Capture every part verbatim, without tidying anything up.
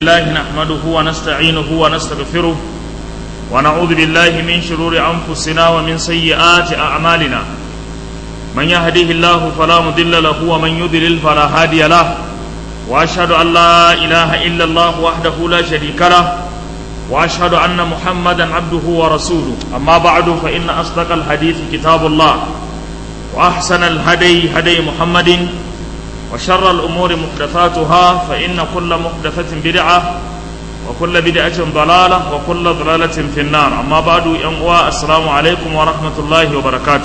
الله نحمده ونستعينه ونستغفره ونعوذ بالله من شرور أنفسنا ومن سيئات أعمالنا من يهده الله فلا مضل له ومن يضلل فلا هادي له وأشهد أن لا إله إلا الله وحده لا شريك له وأشهد أن محمدا عبده ورسوله أما بعد فإن أصدق الحديث كتاب الله وأحسن الهدي هدي محمد وشر الأمور محدثاتها فإن كل محدثة بدعة وكل بدعة ضلالة وكل ضلالة في النار أما بعد ينقوى السلام عليكم ورحمة الله وبركاته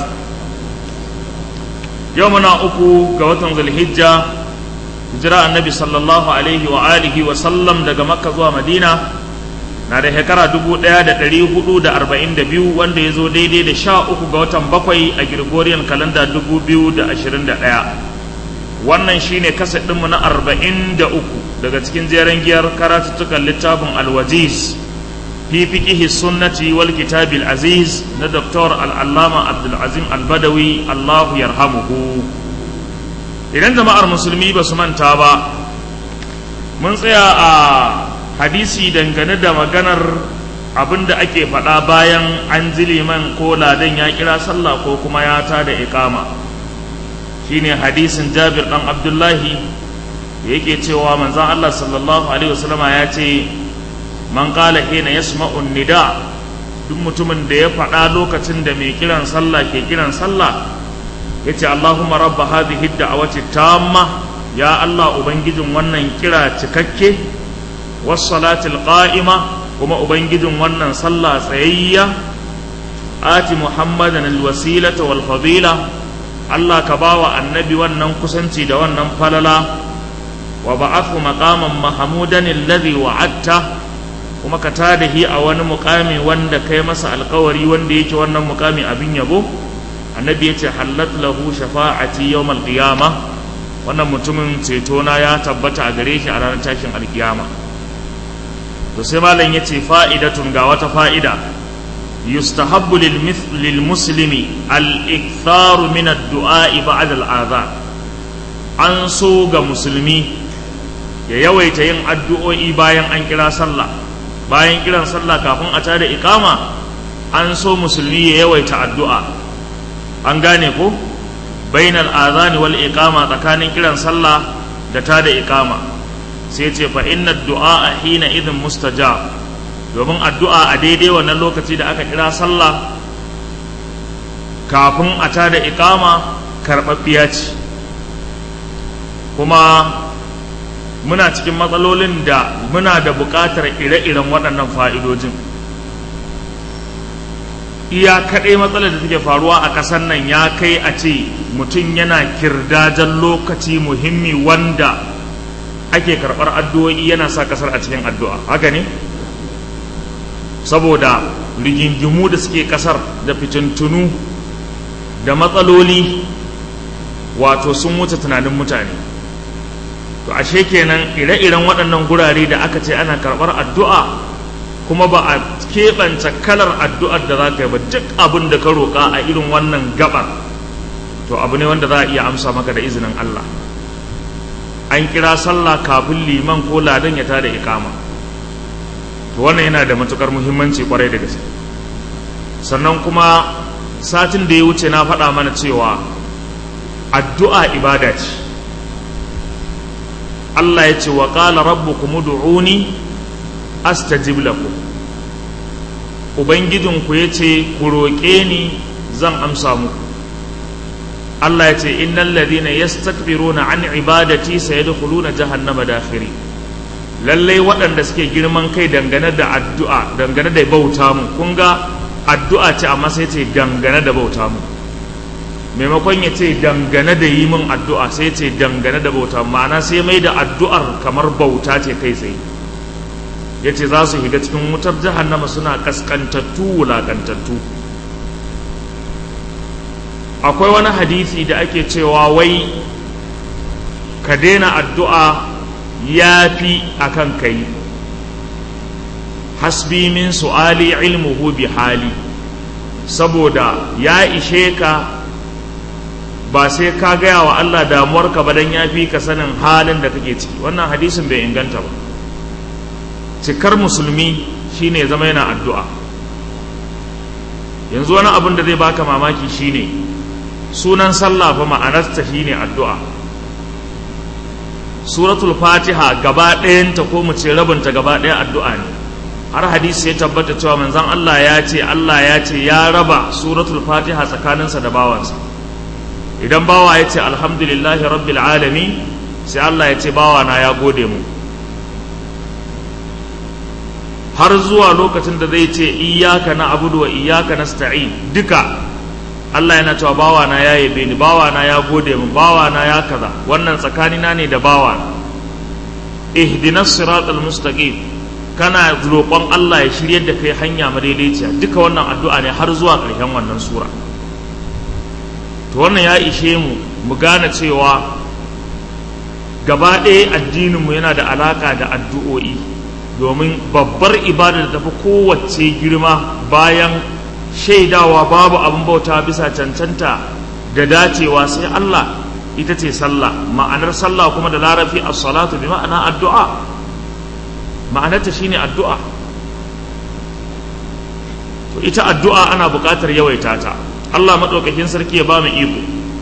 يومنا أكو قوة ذي الحجة هجراء النبي صلى الله عليه وآله وسلم دقى مكة ومدينة نادي هكرا دبو ديا دا تريه دو دا أربعين دا بيو وان دا يزو دي دي دا شاء أكو قوة بقوي أجرغوريان كالندا دبو بيو دا أشرين دا ديا wannan shine kaset ɗinmu na arba'in da uku daga cikin jeren giyar karatuttukan littafin alwajiz fi fiqhi sunnati wal kitabil aziz na Doktor al-allama Abdul Azim al-Badawi Allahu yarhamuhu. Idan jama'ar musulmi ba su manta ba, mun tsaya a hadisi dangane da maganar abinda ake faɗa bayan an ji liman ko ladan ya kira sallah ko kuma ya tada iqama. Shine hadisin Jabir dan Abdullahi da yake cewa manzon Allah sallallahu alaihi wasallama ya ce man qala hina yasma'u nida, duk mutumin da ya faɗa lokacin da mai kiran sallah ke kiran sallah yace Allahumma rabb hadhihi da'wati tamma, ya Allah ubangijin wannan kira cikakke, was salatil qa'ima, kuma ubangijin wannan sallah tsayayya, ati muhammadan alwasilata wal fadila, Allah ka ba wa annabi wannan kusanci da wannan falala, wa ba'athu maqaman mahmudan alladhi wa'adta, kuma ka tada hi a wani muqami wanda kai masa alƙawari wanda yake wannan muqami abin yabo. Annabi yace hallat lahu shafa'ati yawm al-qiyamah, wannan mutumin ceto na ya tabbata a gare shi a ranar tashin alkiyama. To sai malam yace fa'idatun, ga wata fa'ida. يستحب للمسلم الإكثار من الدعاء بعد الآذان. an so ga musulmi ya yawaita yin addu'o'i bayan an kira sallah, bayan kiran sallah kafin a tada iqama an so musulmi ya yawaita addu'a. An gane ko bainal adhan wal iqama, tsakanin kiran sallah da tada iqama. sai ce fa inna ad-du'a hina idhin mustajab, domin addu'a a daidai wannan lokaci da aka kira sallah kafin a tada iqama karɓaɓɓiya ce. Kuma muna cikin matsalolin da muna da buƙatar ire-iren waɗannan fa'idojin. Iya kaɗai matsalar da take faruwa a ƙasar nan ya kai a ce mutum yana kirdajen lokaci muhimmi wanda ake karɓar addu'o'i yana sa ƙasar a cikin addu'a, haka ne? Saboda rigingimu da suke kasar da fitintunu da matsaloli wato sun wuce tunanin mutane. To ashe kenan ire-iren waɗannan gurare da aka ce ana karɓar addu'a kuma ba a keɓance kalar addu'ar da za ka yi ba, duk abin da ka roƙa a irin wannan gabar to abu ne wanda za a iya amsa maka da izinin Allah. An kira sallah kafin liman ko ladan ya tada iqama, wannan yana da matukar muhimmanci kwarai da gaske. Sannan kuma satin da ya wuce na faɗa mana cewa addu'a ibada ce. Allah ya ce wa qala rabbukum ud'uni astajib lakum, ubangijinku ya ce ku roƙe ni zan amsa muku. Allah ya ce innal ladhina yastakbiruna an ibadati sayadkhuluna jahannama dakhirin, lallai waɗanda suke girman kai dangane da addu'a, dangane da bauta mu. Kun ga addu'a ce amma sai ce dangane da bauta mu, maimakon ya ce dangane da yi min addu'a sai ce dangane da bauta, ma'ana sai mai da addu'ar kamar bauta ce kai tsaye. Ya ce za su higa cikin wutar jahannama suna kaskantattu wulaƙantattu. Akwai wani hadisi da ake cewa wai ka daina addu'a ya fi a kan kai, hasbi min su'ali ilmuhu bi hali, saboda ya ishe ka ba sai ka gaya wa Allah damuwarka ba dan ya fi ka sanin halin da kake ciki. Wannan hadisin bai inganta ba. cikar musulmi shine zama yana addu'a. Yanzu wani abin da zai baka mamaki shine sunan sallah fa ma'anarta shine addu'a. Suratul Fatiha gaba ɗayanta ko mu ce rabinta gaba ɗaya addu'a ne. Har hadisi ya tabbata cewa manzon Allah ya ce Allah ya ce ya raba suratul Fatiha tsakaninsa da bawansa. Idan bawa ya ce alhamdulillahi rabbil alamin, sai Allah ya ce bawa na ya gode mu. Har zuwa lokacin da zai ce iyyaka na'budu wa iyyaka nasta'in, duka Allah yana cewa bawa na ya yabe ni, bawa na ya gode mu, bawa na ya kaza. Wannan tsakanina ne da bawa. Ihdinas siratal mustaqim, kana roƙon Allah ya shiryar da kai hanya madaidaiciya. Duka wannan addu'a ne har zuwa ƙarshen wannan sura. To wannan ya ishe mu mu gane cewa gaba ɗaya addininmu yana da alaƙa da addu'o'i, domin babbar ibada da tafi kowace girma bayan shaidawa babu abin bauta bisa cancanta da dacewa sai Allah ita ce sallah. Ma'anar sallah kuma da larafi as-salatu bi ma'ana addu'a, ma'anarta shine addu'a. To ita addu'a ana buƙatar yawaita ta. Allah maɗaukakin sarki ya ba mu iko.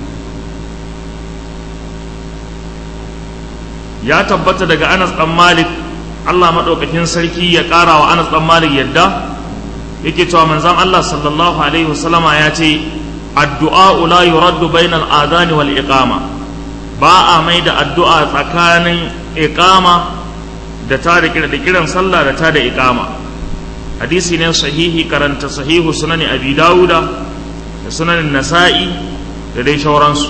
Ya tabbata daga Anas ɗan Malik, Allah maɗaukakin sarki ya ƙara wa Anas ɗan Malik yadda yake cewa manzon Allah sallallahu alaihi wasallama ya ce addu'a la yuraddu bainal adani wal iqama, ba a mai da addu'a tsakanin iqama da ta da kiran sallah da ta da iqama. Hadisi ne sahihi, karanta sahihu sunani abi dawuda da sunanin nasa'i da dai shauransu.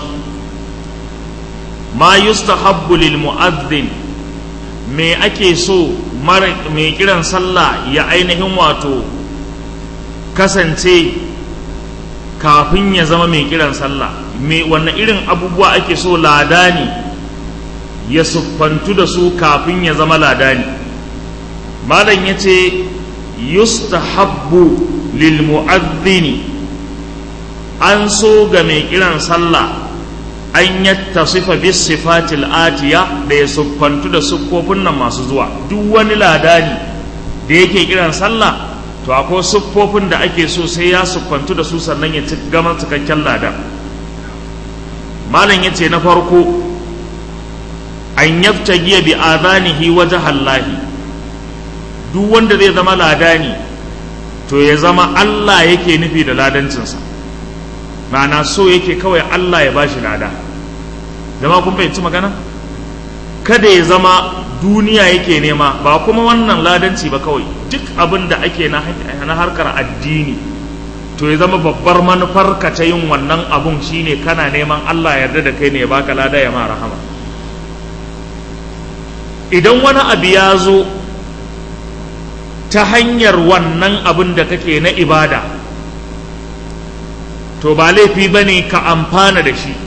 Ma yustahabbu lil mu'adhdhin, me ake so mai kiran sallah ya ainihin wato kasance kafin ya zama mai kiran sallah, me wannan irin abubuwa ake so ladani ya siffantu da su kafin ya zama ladani. Malam yace yustahabbu lil mu'adhdhini, an so ga mai kiran sallah an yattasifa bis sifatil atiya, da ya siffantu da siffofin nan masu zuwa. Duk wani ladani da yake kiran sallah to akwai siffofin da ake so sai ya siffantu da su sannan ya ci gama cikakken ladan. Malam yace na farko an yabtagiya bi adanihi wajhallahi, duk wanda zai zama ladani to ya zama Allah yake nufi da ladancinsa, ma'ana so yake kawai Allah ya bashi lada. Jama'a kun fahimci magana? Kada ya zama duniya yake nema, ba kuma wannan ladanci ba kawai, duk abin da ake na harkar addini to ya zama babbar manufar ka ta yin wannan abun shine kana neman Allah yarda da kai ne ya baka lada ya ma rahama. Idan wani abu ya zo ta hanyar wannan abin da kake na ibada, to ba laifi bane ka amfana da shi,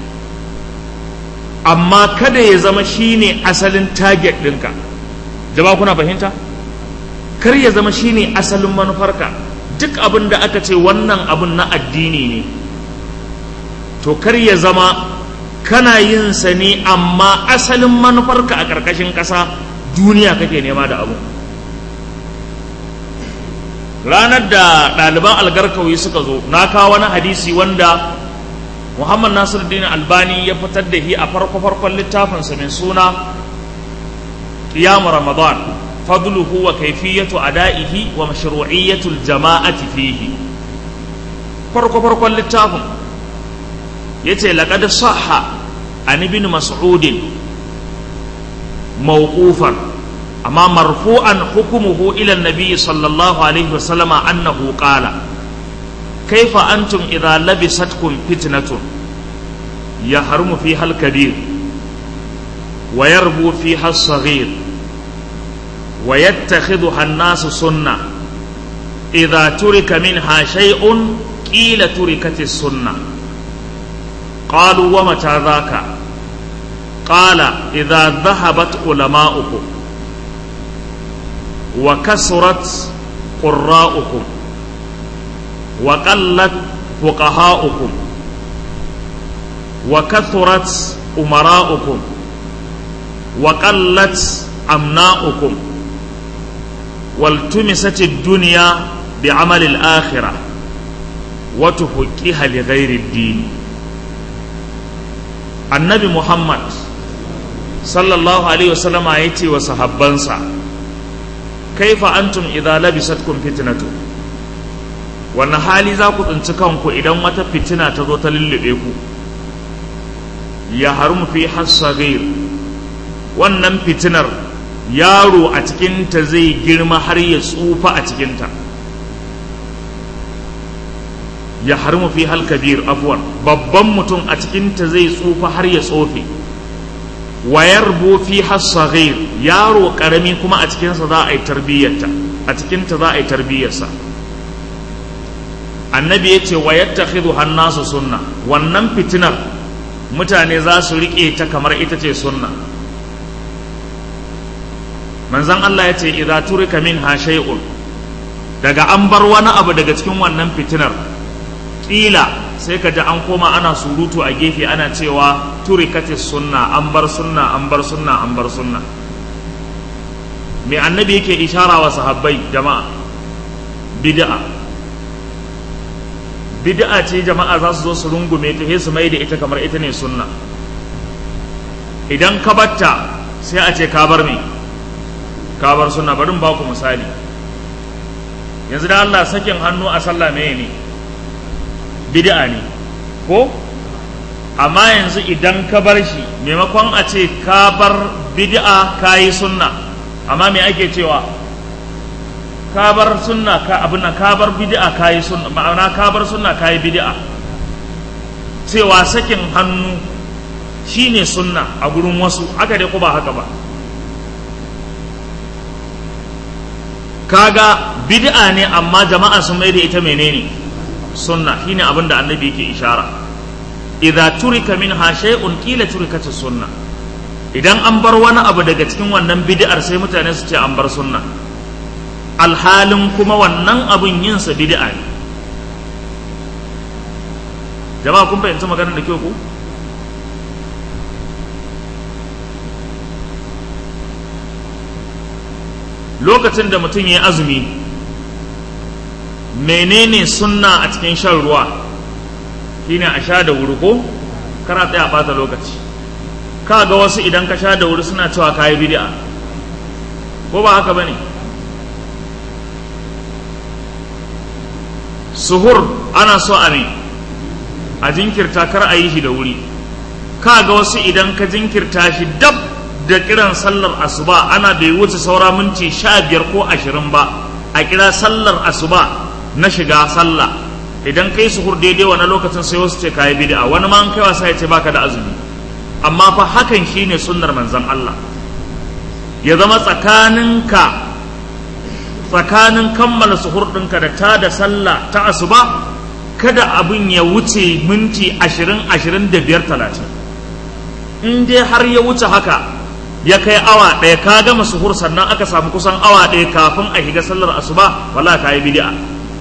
amma kada ya zama shine asalin target ɗinka. Jama'a kuna fahimta? Kar ya zama shine asalin manufarka. Duk abin da aka ce wannan abin na addini ne, to kar ya zama kana yin sa ne amma asalin manufarka a ƙarƙashin ƙasa duniya kake nema da abu. Ranar da ɗaliban algarkawi suka zo, na kawo wani hadisi wanda Muhammad Nasiruddin Albani ya fitar da shi a farko-farkon littafinsa mai suna Qiyam Ramadan, fadluhu wa kayfiyatu ada'ihi wa mashru'iyyatul jama'ati fihi. Farko-farkon littafin yace laqad sahha an ibn Mas'ud mawqufan, amma marfu'an hukmuhu ila an-nabi sallallahu alaihi wa sallama annahu qala kaifa antum idha labisatkum fitnatun yahrumu fiha al-kabir wa yarbu fiha as-saghir wa yattakhidhuha an-nasu sunnah idha turika minha shay'un qila turikat as-sunnah qalu wa mata dhaka qala idha dhahabat ulama'ukum wa kasurat qurra'ukum وقلت فقهاؤكم وكثرت أمراؤكم وقلت أمناؤكم waltumisat ad-dunya bi amali al-akhirah wa tuhqiha li ghairi ad-din. Annabi Muhammad sallallahu alaihi wasallam yace wa sahabbansa, kaifa antum idza labisatkum fitnatu, wannan hali za ku tsinci kanku idan wata fitina ta zo ta lullube ku. Ya harumu fi hasagir, wannan fitinar yaro a cikinta zai girma har ya tsufa a cikinta. Ya harumu fi halkabir, afwan, babban mutum a cikinta zai tsufa har ya tsofe. Wa yarbu fi hasagir, yaro karami kuma a cikinsa za a yi tarbiyyarta, a cikinta za a yi tarbiyyarsa. Annabi ya ce wa yattakhidhu hannasu sunna, wannan fitinar mutane za su riƙe ta kamar ita ce sunna. Manzon Allah ya ce idza turika minha shay'un, daga an bar wani abu daga cikin wannan fitinar, ƙila sai ka ji an koma ana surutu a gefe ana cewa turikatis sunna, an bar sunna, an bar sunna, an bar sunna. Me annabi yake ishara wa sahabbai jama'a? Bid'a. Bid'a ce jama'a za su zo su rungume ta su mai da ita kamar ita ne sunna. Idan ka batta sai a ce ka bar me? Ka bar sunna. Bari mu ba ku misali. Yanzu da Allah sakin hannu a sallah meye ne? Bid'a ne ko? Amma yanzu idan ka bar shi maimakon a ce ka bar bid'a ka yi sunna, amma me ake cewa? Ka bar sunna ka abin nan, ka bar bid'a ka yi sunna, ma'ana ka bar sunna ka yi bid'a. Cewa sakin hannu shine sunna a gurin wasu, haka dai ko ba haka ba? Kaga bid'a ne amma jama'a sun mai da ita menene? Sunna. Shine abin da annabi yake ishara. Idza turika minha shay'un qila turikatus sunna. Idan an bar wani abu daga cikin wannan bid'ar sai mutane su ce an bar sunna. Alhalin kuma wannan abin yinsa bid'a ne. Jama'a kun fahimci maganar da kyau ku? Lokacin da mutum ya azumi, menene sunna a cikin shan ruwa? Shine a sha da wuri ko? Kana tsaya bata lokaci. Ka ga wasu idan ka sha da wuri suna cewa kayi bid'a, ko ba haka bane? Suhur ana so a ne a jinkirta, kar a yi shi da wuri. Ka ga wasu idan ka jinkirta shi dab da kiran sallar asuba, ana bai wuce saura minti sha biyar ko ashirin ba a kira sallar asuba na shiga sallah, idan kai suhur daidai wani lokacin sai wasu ce kayi bid'a, wani ma an kai wasa ya ce baka da azumi. Amma fa hakan shine sunnar manzon Allah, ya zama tsakaninka tsakanin kammala suhur ɗinka da ta da sallah ta asuba kada abin ya wuce minti ashirin ashirin da biyar talatin. In dai har ya wuce haka ya kai awa ɗaya ka gama suhur sannan aka samu kusan awa ɗaya kafin a shiga sallar asuba, wala ka yi bid'a.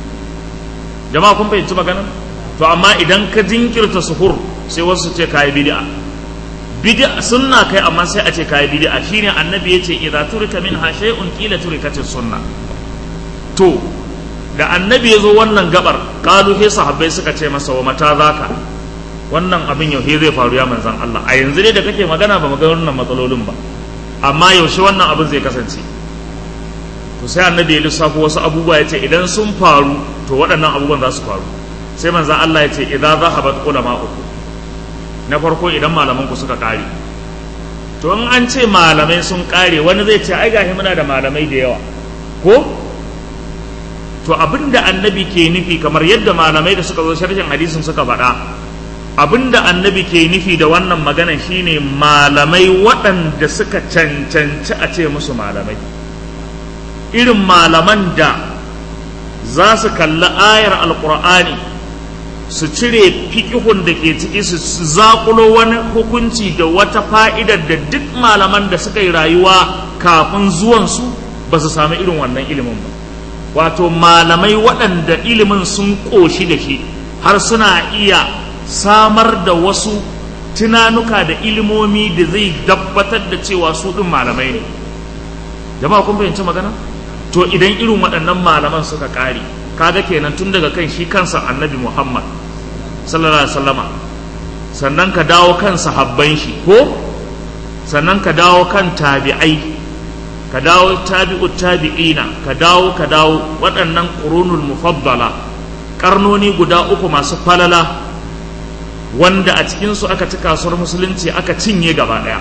Jama'a kun fahimci magana? To amma idan ka jinkirta suhur sai wasu ce ka yi bid'a. Bid'a sunna kai amma sai a ce ka yi bid'a. Shine annabi yace idza turika minha shay'un qila turikatis sunna. To da annabi ya zo wannan gabar, kalu he sahabbai suka ce masa wa mata zaka, wannan abin yau zai faru ya manzan Allah? A yanzu dai da kake magana ba magana wannan matsalolin ba, amma yaushe wannan abin zai kasance? To sai annabi ya lissafo wasu abubuwa ya ce idan sun faru to waɗannan abubuwan za su faru. Sai manzan Allah ya ce idza zahabat ulama'ukum, na farko idan malaman ku suka kare. To in an ce malamai sun kare, wani zai ce ai gashi muna da malamai da yawa ko? To abinda annabi ke nufi, kamar yadda malamai da suka zo sharhin hadisin suka faɗa, abinda annabi ke nufi da wannan magana shine malamai waɗanda suka cancanci a ce musu malamai, irin malaman da za su kalli ayar alkur'ani su cire fiƙihun da ke ciki, su zaƙulo wani hukunci da wata fa'idar da duk malaman da suka yi rayuwa kafin zuwansu ba su sami irin wannan ilimin ba. Wato malamai waɗanda ilimin sun ƙoshi da shi har suna iya samar da wasu tunanuka da ilimomi da zai tabbatar da cewa su ɗin malamai ne. Jama'a kun fahimci magana? To to idan irin waɗannan malaman suka ƙare, kaga kenan tun daga kan shi kansa annabi Muhammad sallallahu alaihi wasallama, sannan ka dawo kan sahabban shi ko sannan ka dawo kan tabi'ai, ka dawo tabi'ut tabi'ina, ka dawo ka dawo waɗannan qurunul mufaddala, karnoni guda uku masu falala wanda a cikinsu aka ci kasuwar musulunci aka cinye gaba ɗaya.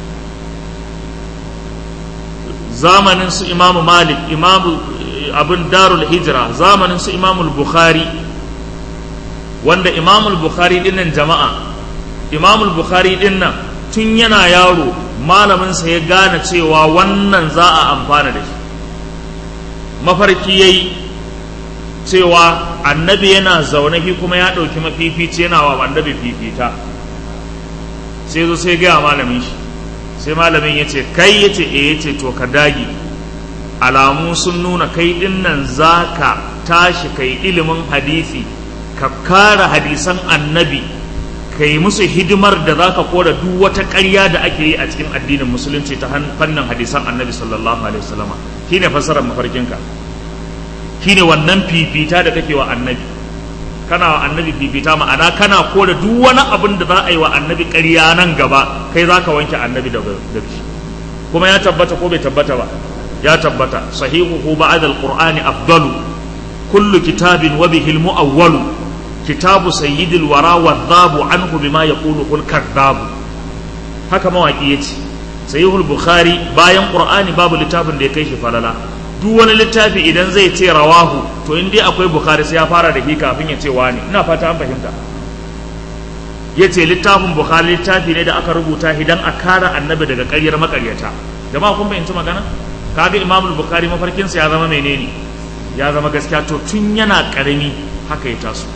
Zamanin su imamu Malik, imamu abin darul hijira, zamanin su imamu Bukhari, wanda imamu Bukhari dinnan jama'a, imamu Bukhari dinnan tun yana yaro malaminsa ya gane cewa wannan za a amfana da shi. Mafarki yayi cewa annabi yana zaune shi kuma ya ɗauki mafifici yana wa annabi fifita, sai zo sai gaya malamin shi, sai malamin ya ce kai, ya ce eh, ya ce to ka dage, alamu sun nuna kai dinnan za ka tashi kai ilimin hadisi, ka kara hadisan annabi, ka yi musu hidimar da za ka kora duk wata ƙarya da ake yi a cikin addinin musulunci ta fannin hadisan annabi sallallahu alaihi wasallama. Shi ne fassarar mafarkinka, shi ne wannan fifita da kake wa annabi, kana wa annabi fifita, ma'ana kana kora duk wani abin da za a yi wa annabi ƙarya nan gaba, kai za ka wanke annabi da shi. Kuma ya tabbata ko bai tabbata ba? Ya tabbata. Sahihuhu ba'da al-Qur'ani afdalu kullu kitabin wa bihi al-mu'awwalu kitabu sayyidil wara wa dhabu anhu bima yaqulu al-kadhabu. Haka mawaki yace Sahihul Bukhari bayan Qur'ani babu littafin da ya kai shi falala. Duk wani littafi idan zai ce rawahu, to in dai akwai Bukhari sai ya fara da shi kafin ya ce wani. Ina fata an fahimta. Yace littafin Bukhari littafi ne da aka rubuta idan a kara annabi daga ƙaryar makaryata. Jama'a kun fahimci magana? Kaga Imam Bukhari mafarkin sa ya zama menene? Ya zama gaskiya. To tun yana karami haka ya taso.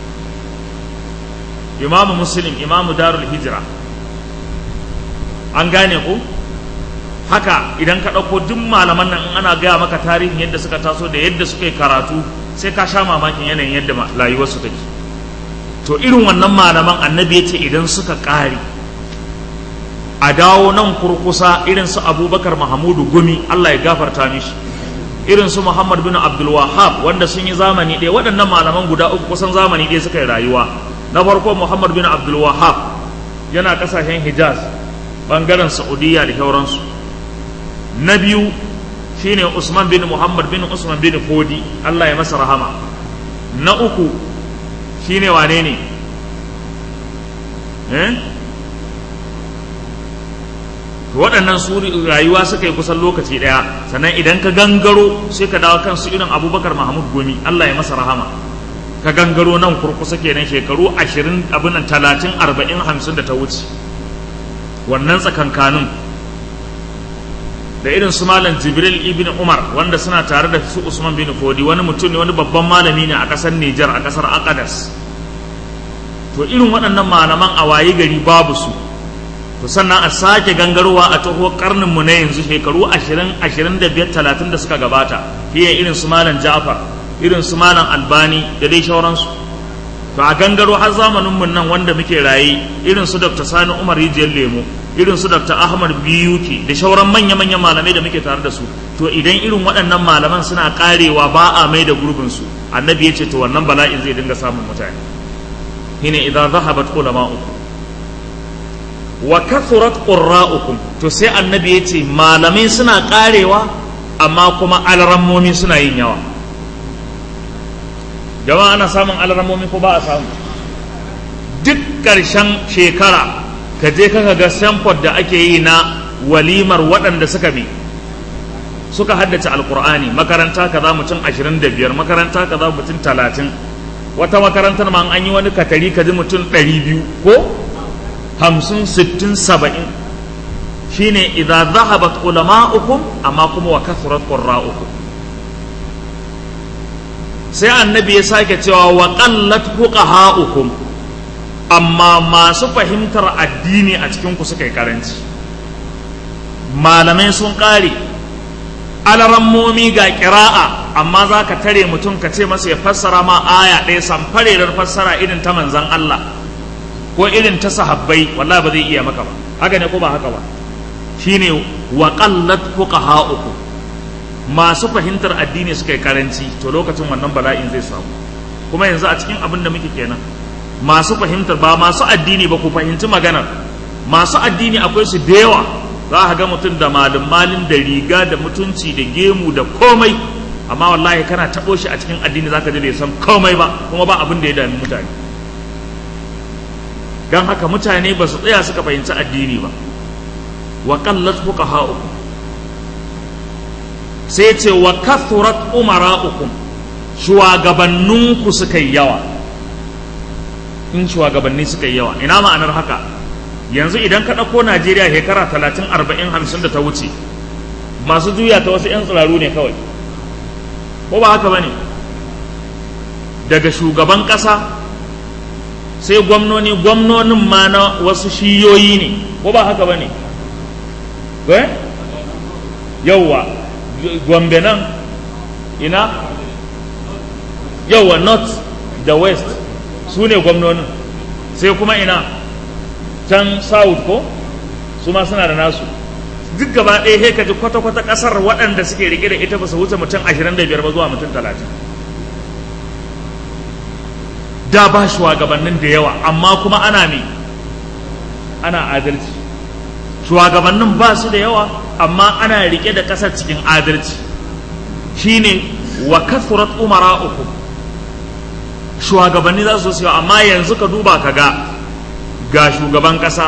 Imam Muslim, Imam Darul Hijra, an gane ku? Haka idan ka ɗauko duk malaman nan in ana gaya maka tarihin yadda suka taso da yadda suka yi karatu, sai ka sha mamakin yanayin yadda rayuwarsu take. To irin wannan malaman annabi ya ce idan suka ƙare, a dawo nan kurkusa irin su Abubakar Mahamudu Gumi, Allah ya gafarta mishi, irin su Muhammad bin Abdul Wahhab, wanda sun yi zamani ɗaya. Waɗannan malaman guda uku kusan zamani ɗaya suka yi rayuwa. Na farko Muhammad bin Abdul Wahhab yana ƙasashen Hijaz, ɓangaren Saudiya da sauransu. Na biyu shine Usman bin Muhammad bin Usman bin Fodi, Allah ya masa rahama. Na uku shine wane ne? Eh? Waɗannan su rayuwa suka yi kusan lokaci ɗaya. Sannan idan ka gangaro sai ka dawo kansu irin Abubakar Mahmud Gumi, Allah ya masa rahama. Ka gangaro nan kurkusa kenan shekaru ashirin, abin nan talatin, arba'in, hamsin da ta wuce. Wannan tsakankanin da irin su Malam Jibril ibn Umar, wanda suna tare da su Usman bin Fodi, wani mutum ne, wani babban malami ne a ƙasar Nijar, a ƙasar Aqadas. To irin waɗannan malaman a waye gari babu su. To sannan a sake gangarowa a taho karnin mu na yanzu shekaru ashirin, ashirin da biyar, talatin da suka gabata, fiye irin su Malam Ja'far, irin su Malam Albani da dai shauransu. To a gangaro har zamanin mun nan wanda muke raye, irin su Dr. Sani Umar Rijiyar Lemo, irin su Dr. Ahmad Biyuki da shauran manya-manyan malamai da muke tare da su. To idan irin waɗannan malaman suna karewa ba a mai da gurbin su, annabi ya ce to wannan bala'in zai dinga samun mutane. Hine idza zahabat ulama'ukum wa kathurat qurra'ukum, to sai annabi ya ce malamai suna karewa amma kuma alrammomi suna yin yawa. Jama'a ana samun alrammomi ko ba a samu? Duk ƙarshen shekara ka je ka ga samfod da ake yi na walimar waɗanda suka bi suka haddace alkur'ani. Makaranta kaza mutum ashirin da biyar, makaranta kaza mutum talatin, wata makarantar ma an yi wani katari ka ji mutum ɗari biyu ko hamsin, sittin, saba'in. Shine idza zahabat ulama'ukum amma kuma wa kathurat qurra'ukum. Sai annabi ya sake cewa wa qallat fuqaha'ukum, amma masu fahimtar addini a cikin ku suka yi karanci. Malamai sun kare, alarammomi ga kira'a, amma za ka tare mutum ka ce masa ya fassara ma aya ɗaya samfarerar fassara irin ta manzan Allah ko irin ta sahabbai, wallahi ba zai iya maka ba. Haka ne ko ba haka ba? Shine wa qallat fuqaha'ukum, masu fahimtar addini suka yi karanci, to lokacin wannan bala'in zai samu. Kuma yanzu a cikin abin da muke kenan, masu fahimtar ba masu addini ba, ku fahimci maganar. Masu addini akwai su da yawa, za a ga mutum da malin malin da riga da mutunci da gemu da komai, amma wallahi kana taɓo shi a cikin addini zaka ji bai san komai ba, kuma ba abin da ya dami mutane. Don haka mutane ba su tsaya suka fahimci addini ba. Wa qallat fuqaha'ukum, sai ce wa kathurat umara'ukum, shugabanninku suka yi yawa. In shugabanni suka yi yawa, ina ma'anar haka? Yanzu idan ka ɗauko Najeriya shekara talatin arba'in hamsin da ta wuce, masu juya ta wasu 'yan tsiraru ne kawai, ko ba haka ba ne? Daga shugaban ƙasa sai gwamnoni, gwamnonin ma na wasu shiyoyi ne, ko ba haka ba ne? Eh? Yauwa, Gombe nan, ina? Yauwa, North da West su ne gwamnonin, sai kuma ina? Can South ko? Su ma suna da nasu. Duk gaba ɗaya sai ka ji kwata-kwata ƙasar waɗanda suke riƙe da ita ba su wuce mutum ashirin da biyar ba zuwa mutum talatin. Da ba shugabannin da yawa, amma kuma ana me? Ana adalci. Shugabannin ba su da yawa, amma ana riƙe da ƙasar cikin adalci. Shine wa kathurat umara'ukum, shugabanni za su zo, amma yanzu ka duba ka ga ga shugaban ƙasa,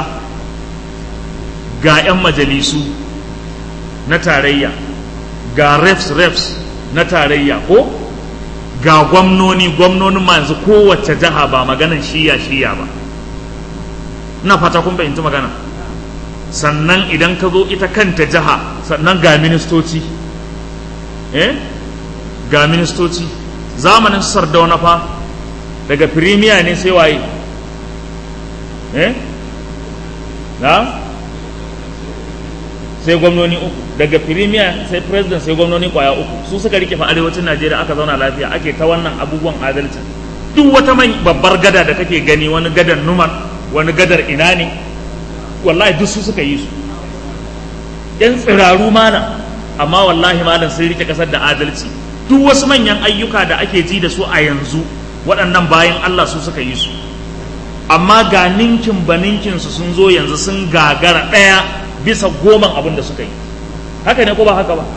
ga 'yan majalisu na tarayya, ga refs refs na tarayya, ko ga gwamnoni gwamnonin ma yanzu kowace jiha, ba maganan shiya shiya ba. Ina fata kun fahimci magana. Sannan idan ka zo ita kanta jiha, sannan ga ministoci, eh ga ministoci. Zamanin Sardauna fa daga firimiya ne sai waye? eh na sai gwamnoni uku, daga firimiya sai president sai gwamnoni kwaya uku, su suka rike fa arewacin Najeriya, aka zauna lafiya, ake ta wannan abubuwan adalci. Duk wata mai babbar gada da kake gani, wani gadar Numan, wani gadar ina ne, wallahi duk su suka yi su. Yan tsiraru mana, amma wallahi malam sun rike kasar da adalci. Duk wasu manyan ayyuka da ake ji da su a yanzu, waɗannan bayan Allah su suka yi su. Amma ga ninkin ba ninkin su sun zo yanzu sun gagara ɗaya bisa goman abin da suka yi. Haka ne ko ba haka ba?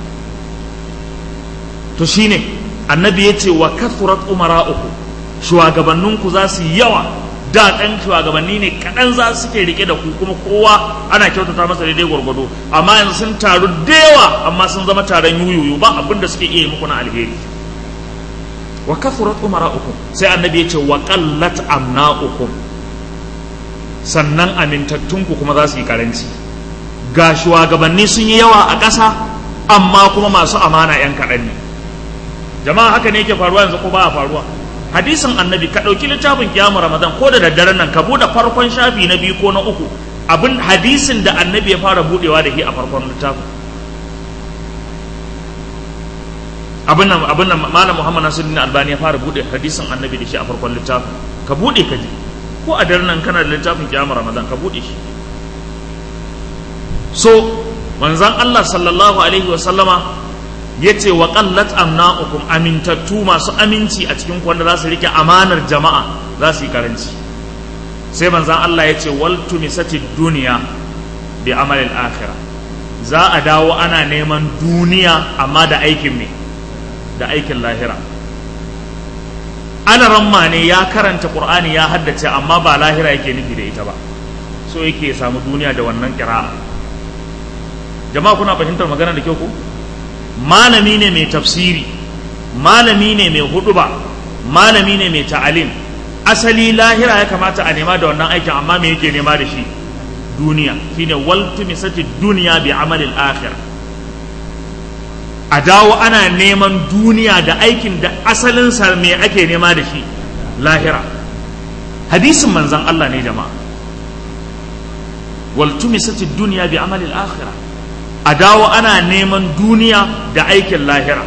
To shine annabi ya ce wa kathurat umara'uku, shugabanninku za su yi yawa. Da ɗan shugabanni ne kaɗan za su ke rike da ku, kuma kowa ana kyautata masa daidai gwargwado, amma yanzu sun taru da yawa, amma sun zama taron yuyuyu, ba abin da suke iya yi muku na alheri. Wa kathurat umara'ukum, sai annabi ya ce wa qallat amna'ukum, sannan amintattunku kuma za su yi karanci. Ga shugabanni sun yi yawa a ƙasa, amma kuma masu amana 'yan kaɗan ne. Jama'a haka ne yake faruwa yanzu ko ba a faruwa? Hadisin annabi, ka ɗauki littafin kiyamu Ramadan ko da daddaren nan ka buɗe farkon shafi na biyu ko na uku, abin hadisin da annabi ya fara buɗewa da shi a farkon littafin. Abin nan abin nan Malam Muhammad Nasiruddin Albani ya fara buɗe hadisin annabi da shi a farkon littafin. Ka buɗe ka ji, ko a daren nan kana da littafin kiyamu Ramadan ka buɗe shi. So manzon Allah sallallahu alaihi wa sallama ya ce wa qallat amna'ukum, amintattu masu aminci a cikin wanda za su rike amanar jama'a za su yi karanci. Sai manzan Allah ya ce wal tumisati duniya bi amalil akhirah, za a dawo ana neman duniya amma da aikin me? Da aikin lahira. Ana ramma ne ya karanta Qur'ani ya haddace, amma ba lahira yake nufi da ita ba, so yake samu duniya da wannan qira'a. Jama'a kuna fahimtar magana da kyau ko? Malami ne mai tafsiri, malami ne mai huduba, malami ne mai ta'alim, asali lahira ya kamata a nema da wannan aikin, amma me yake nema da shi? Duniya. Shine wal tumisati duniya bi amalil akhir, a dawo ana neman duniya da aikin da asalin sa me ake nema da shi? Lahira. Hadisin manzon Allah ne jama'a. Wal tumisati duniya bi amalil akhir, a dawo ana neman duniya da aikin lahira.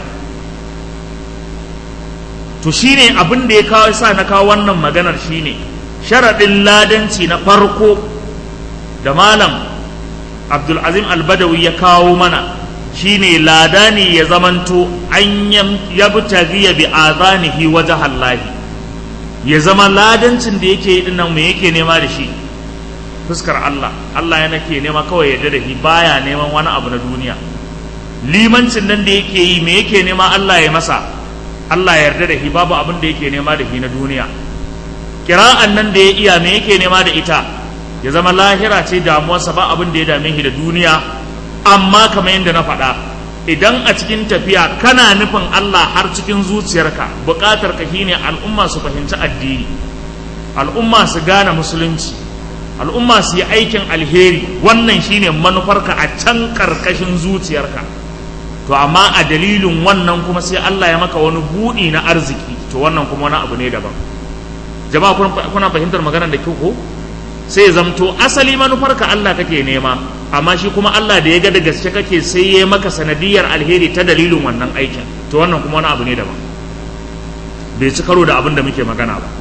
To shine abin da ya kawo sa na kawo wannan maganar, shine sharaɗin ladanci na farko da Malam Abdul Azim Al-Badawi ya kawo mana shine ladani ya zamanto an yabtaghiya bi azanihi wajhallahi, ya zama ladancin da yake yi dinnan me yake nema da shi? Fuskar Allah. Allah yana ke nema kawai ya da shi, baya neman wani abu na duniya. Limancin nan da yake yi me yake nema Allah ya masa? Allah ya yarda da shi, babu abin da yake nema da shi na duniya. Kira'an nan da ya iya me yake nema da ita? Ya zama lahira ce damuwarsa, ba abin da ya dame shi da duniya. Amma kamar yadda na faɗa, idan a cikin tafiya kana nufin Allah har cikin zuciyarka, buƙatar ka shine al'umma su fahimci addini, al'umma su gane musulunci, al'umma su yi aikin alheri, wannan shine manufarka a can karkashin zuciyarka. To amma a dalilin wannan kuma sai Allah ya maka wani buɗi na arziki, to wannan kuma wani abu ne daban. Jama'a kuna fahimtar maganar da kyau ko? Sai zamto asali manufarka Allah kake nema, amma shi kuma Allah da ya ga da gaske kake sai ya maka sanadiyar alheri ta dalilin wannan aikin, to wannan kuma wani abu ne daban, bai ci karo da abin da muke magana ba.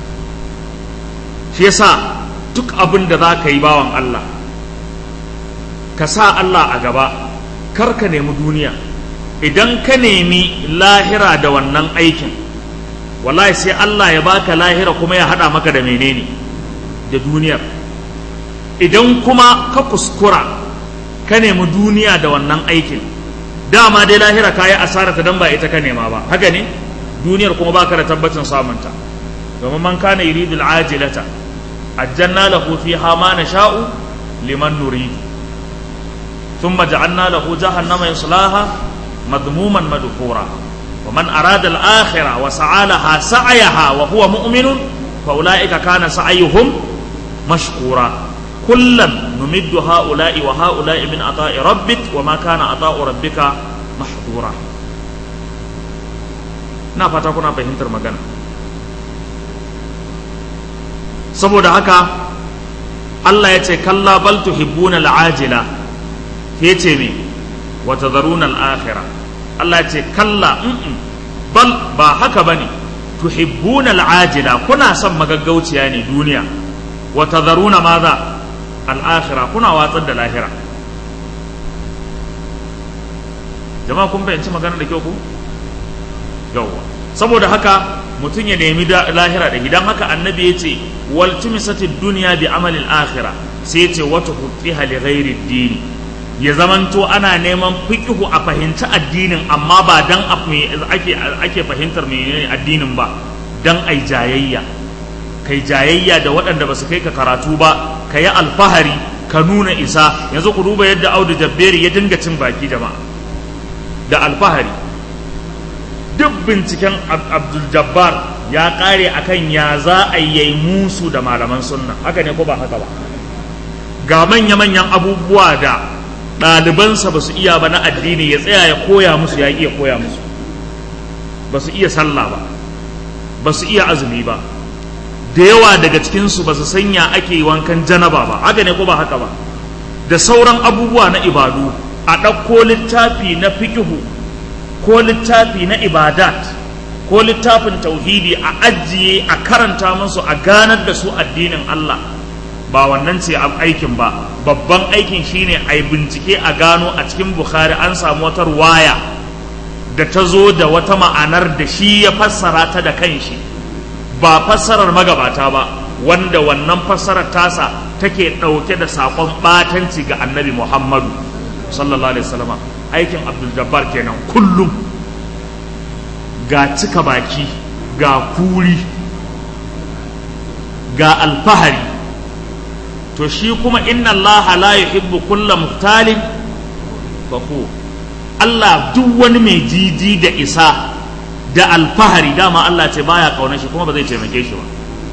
Shi yasa duk abin da za ka yi bawan Allah, ka sa Allah a gaba, kar ka nemi duniya. Idan ka nemi lahira da wannan aikin, wallahi sai Allah ya baka lahira kuma ya hada maka da menene? Da duniyar. Idan kuma ka kuskura ka nemi duniya da wannan aikin, dama dai lahira ka yi asara ta dan ba ita ka nema ba, haka ne? Duniyar kuma baka da tabbacin samunta. Domin man kana yuridu al-ajilata ajjalna lahu fiha ma nasha'u liman nurid thumma ja'alna lahu jahannama yaslaha madmuman madhura wa man arada al-akhirah wa sa'alaha sa'yaha wa huwa mu'minun fa ulaika kana sa'yuhum mashkura kullan numiddu ha'ula'i wa ha'ula'i min ata'i rabbik wa ma kana ata'u rabbika mahdura. Na fata kuna fahimtar magana. Saboda haka Allah ya ce kalla bal tuhibbuna al-ajila, ya ce me wa tadharuna al-akhirah. Allah ya ce kalla bal ba haka bane, tuhibbuna al-ajila, kuna son magaggauciya ne duniya, wa tadharuna madha al-akhirah, kuna watsar da lahira. Jama'a kun fahimci magana da kyau ku? Yawwa. Saboda haka mutum ya nemi lahira da gidan haka annabi ya ce wal tumisatid dunya bi amalil akhirah, sai ya ce wata hutiha li ghairi dini, ya zamanto ana neman fiqhu a fahimci addinin amma ba dan ake ake fahimtar menene addinin ba, dan ai jayayya, kai jayayya da waɗanda ba su kai ka karatu ba, ka yi alfahari, ka nuna isa. Yanzu ku duba yadda Audu Jabberi ya dinga cin baki jama'a da alfahari. Duk binciken Abdul Jabbar ya kare akan ya za a yi musu da malaman sunna, haka ne ko ba haka ba? Ga manya-manyan abubuwa da ɗalibansa ba su iya ba na addini, ya tsaya ya koya musu, ya iya koya musu. Ba su iya sallah ba, ba su iya azumi ba, da yawa daga cikinsu ba su sanya ake wankan janaba ba, haka ne ko ba haka ba? Da sauran abubuwa na ibadu, a ɗauko littafi na fikihu ko littafi na ibadat ko littafin tauhidi a ajiye a karanta musu, a ganar da su addinin Allah. Ba wannan ce aikin ba, babban aikin shine a yi bincike a gano a cikin Bukhari an samu wata ruwaya da ta zo da wata ma'anar da shi ya fassara ta da kanshi, ba fassarar magabata ba, wanda wannan fassarar tasa take ɗauke da saƙon ɓatanci ga annabi Muhammadu sallallahu alaihi wasallam. Aikin Abdul Jabbar kenan, kullum ga cika baki, ga kuri, ga alfahari. To shi kuma inna Allah la yuhibbu kulla muhtalin fakhur. Allah duk wani mai jiji da isa da alfahari, dama Allah ce baya kauna shi kuma ba zai taimake shi ba.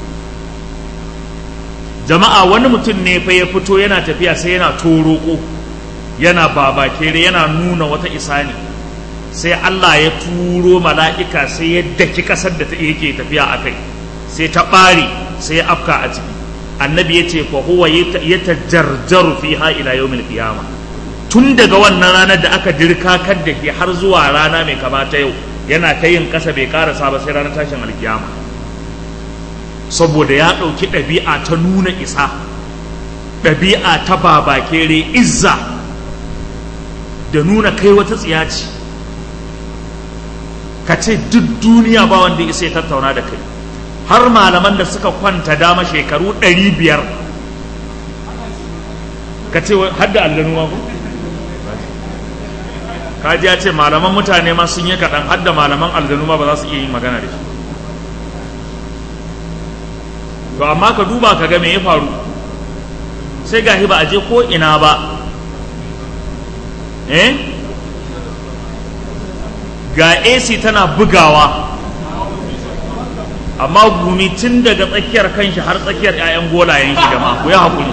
Jama'a, wani mutum ne fa ya fito yana tafiya sai yana toroko, yana babakere, yana nuna wata isa ne, sai Allah ya turo mala'ika sai ya daki kasar da yake tafiya a kai, sai ta ɓare, sai ya afka a ciki. Annabi ya ce fa huwa ya tajarjaru fiha ila yawmil qiyama. Tun daga wannan ranar da aka dirka kan da ke har zuwa rana mai kamata yau, yana ta yin ƙasa bai karasa ba sai ranar tashin alkiyama, saboda ya ɗauki ɗabi'a ta nuna isa, ɗabi'a ta babakere, izza. da nuna kai wata tsiya ce, ka ce duk duniya ba wanda ya sai tattauna da kai, har malaman da suka kwanta dama shekaru ɗari biyar ka ce har da allanu ma ku kaji ya ce malaman mutane ma sun yi kaɗan, har da malaman aljanu ma ba za su iya yin magana da shi. To amma ka duba ka ga me ya faru, sai gashi ba a je ko ina ba, eh ga A C tana bugawa amma gumi tun daga tsakiyar kanshi har tsakiyar 'ya'yan golayen shi jama'a, ku yi haƙuri.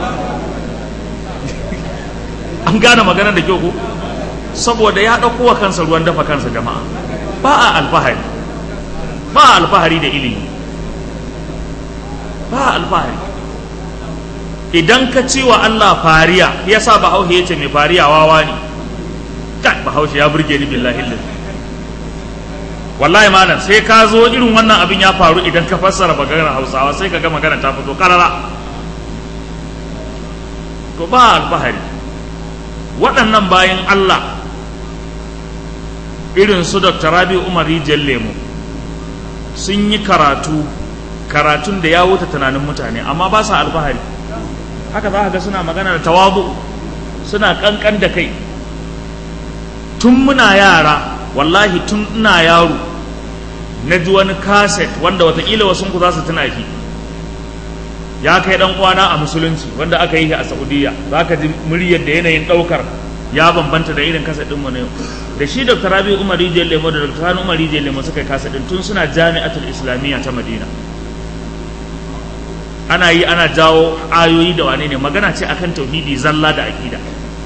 An gane magana da kyau ko? Saboda ya ɗauko wa kansa ruwan dafa kansa jama'a. Ba a alfahari, ba a alfahari da ilimi, ba a alfahari. Idan ka ci wa Allah fariya, ya sa Bahaushe ya ce mai fariya wawa ne. Kai Bahaushe ya burge ni billahi lillahi. Wallahi malam sai ka zo irin wannan abin ya faru idan ka fassara maganar Hausawa sai ka ga magana ta fito karara. To ba alfahari. Waɗannan bayan Allah irin su Doctor Rabi Umar Rijiyar Lemo sun yi karatu, karatun da ya wuce tunanin mutane, amma ba sa alfahari. Haka za ka ga suna magana da tawazu, suna kankan da kai. Tun muna yara, wallahi tun ina yaro na ji wani kaset wanda watakila wasu ku za su tuna shi, ya kai dan kwana a musulunci wanda aka yi a Saudiya. Za ka ji muryar da yanayin daukar ya bambanta da irin kaset din mu ne. Da shi Doctor Rabi Umar Rijiyar Lemo da Doctor Sani Umar Rijiyar Lemo suka yi kaset din tun suna Jami'atul Islamiyya ta Madina. Ana yi ana jawo ayoyi da wane ne, magana ce akan tauhidi zalla da aqida.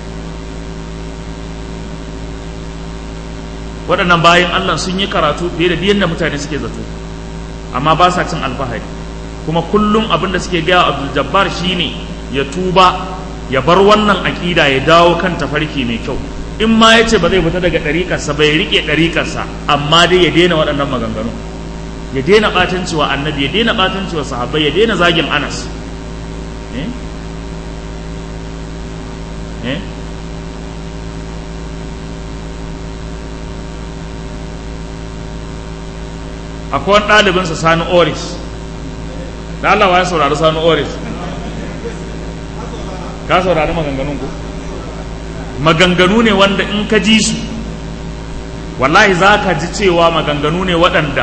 Waɗannan bayan Allah sun yi karatu fiye da yadda mutane suke zato, amma ba sa cin alfahari. Kuma kullum abin da suke gaya Abdul Jabbar shine ya tuba, ya bar wannan aƙida, ya dawo kan tafarki mai kyau. In ma ya ce ba zai fita daga ɗariƙarsa ba, ya riƙe ɗariƙarsa, amma dai ya daina waɗannan maganganu, ya daina ɓatanci wa annabi, ya daina ɓatanci wa sahabbai, ya daina zagin Anas. eh? Eh? Akwai wani ɗalibinsa Sani Oris, da Allah ya saurari Sani Oris. Ka saurari maganganun ku? Maganganu ne wanda in ka ji su wallahi za ka ji cewa maganganu ne waɗanda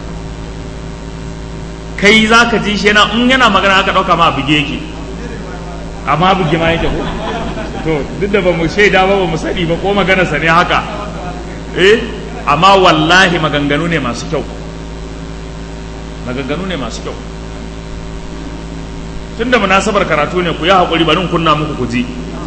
kai za ka ji shi yana in yana magana aka ɗauka ma buge yake, amma buge ma yake ko? To duk da ba mu shaida ba ba mu sani ba ko maganarsa ne haka, eh amma wallahi maganganu ne masu kyau, maganganu ne masu kyau. Tunda munasabar karatu ne, ku yi haƙuri bari in kunna muku ku ji,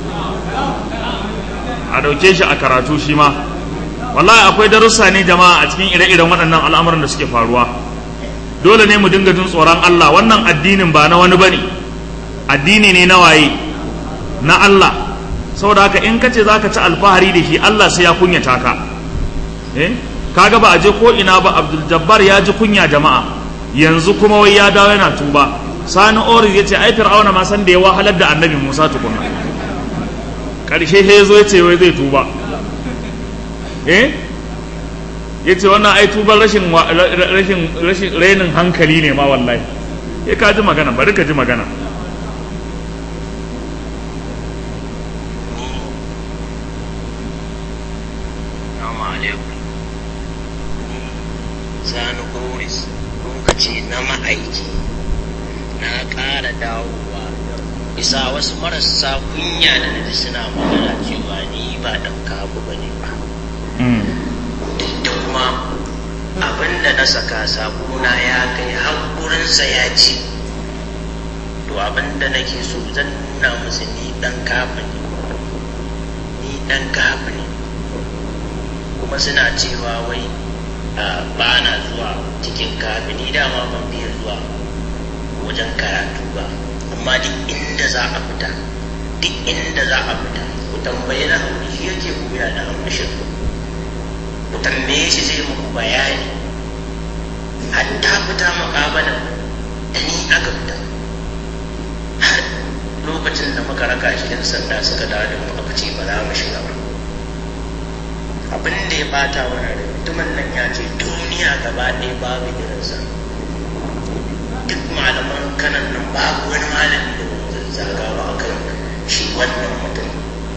a ɗauke shi a karatu shi ma. Wallahi akwai darussa ne jama'a a cikin ire-iren waɗannan al'amuran da suke faruwa. Dole ne mu dinga jin tsoron Allah. Wannan addinin ba na wani bane, addini ne na waye? Na Allah. Saboda haka in kace zaka ci alfahari da shi, Allah sai ya kunyata ka. Eh? Kaga ba a je ko ina ba, Abdul Jabbar ya ji kunya jama'a. Yanzu kuma wai ya dawo yana tuba. Sani Oris yace ai Fir'auna ma san da ya wahalar da Annabi Musa tukuna. Karshe sai yazo yace wai zai tuba. Eh? Yace wannan ai tuban rashin rashin rashin rainin hankali ne ma wallahi. Eh ka ji magana, bari ka ji magana. Sani Oris lokaci na ma'aiki na ƙara dawowa bisa wasu marasa kunya da naji suna magana cewa ni ba ɗan kabu ba ne ba. Duk da kuma abin da na saka sabona ya kai hankurinsa ya ci, to abin da nake so zan nuna musu ni ɗan kabu ne, ni ɗan kabu ne. Kuma suna cewa wai ba na zuwa cikin kafini, dama ban biya zuwa wajen karatu ba, amma duk inda za a fita duk inda za a fita ku tambaye na hauri, shi yake koya da haurishin, ku tambaye shi zai muku bayani. Hatta fita muƙabala da ni aka fita, har lokacin da muka raka shi yan sanda suka dawo da mu aka ce ba za mu shiga ba, abin da ya bata wani rai mutumin nan ya ce duniya gaba ɗaya babu irinsa, duk malaman kanan nan babu wani malami da ban zazzagawa a kan shi wannan mutum,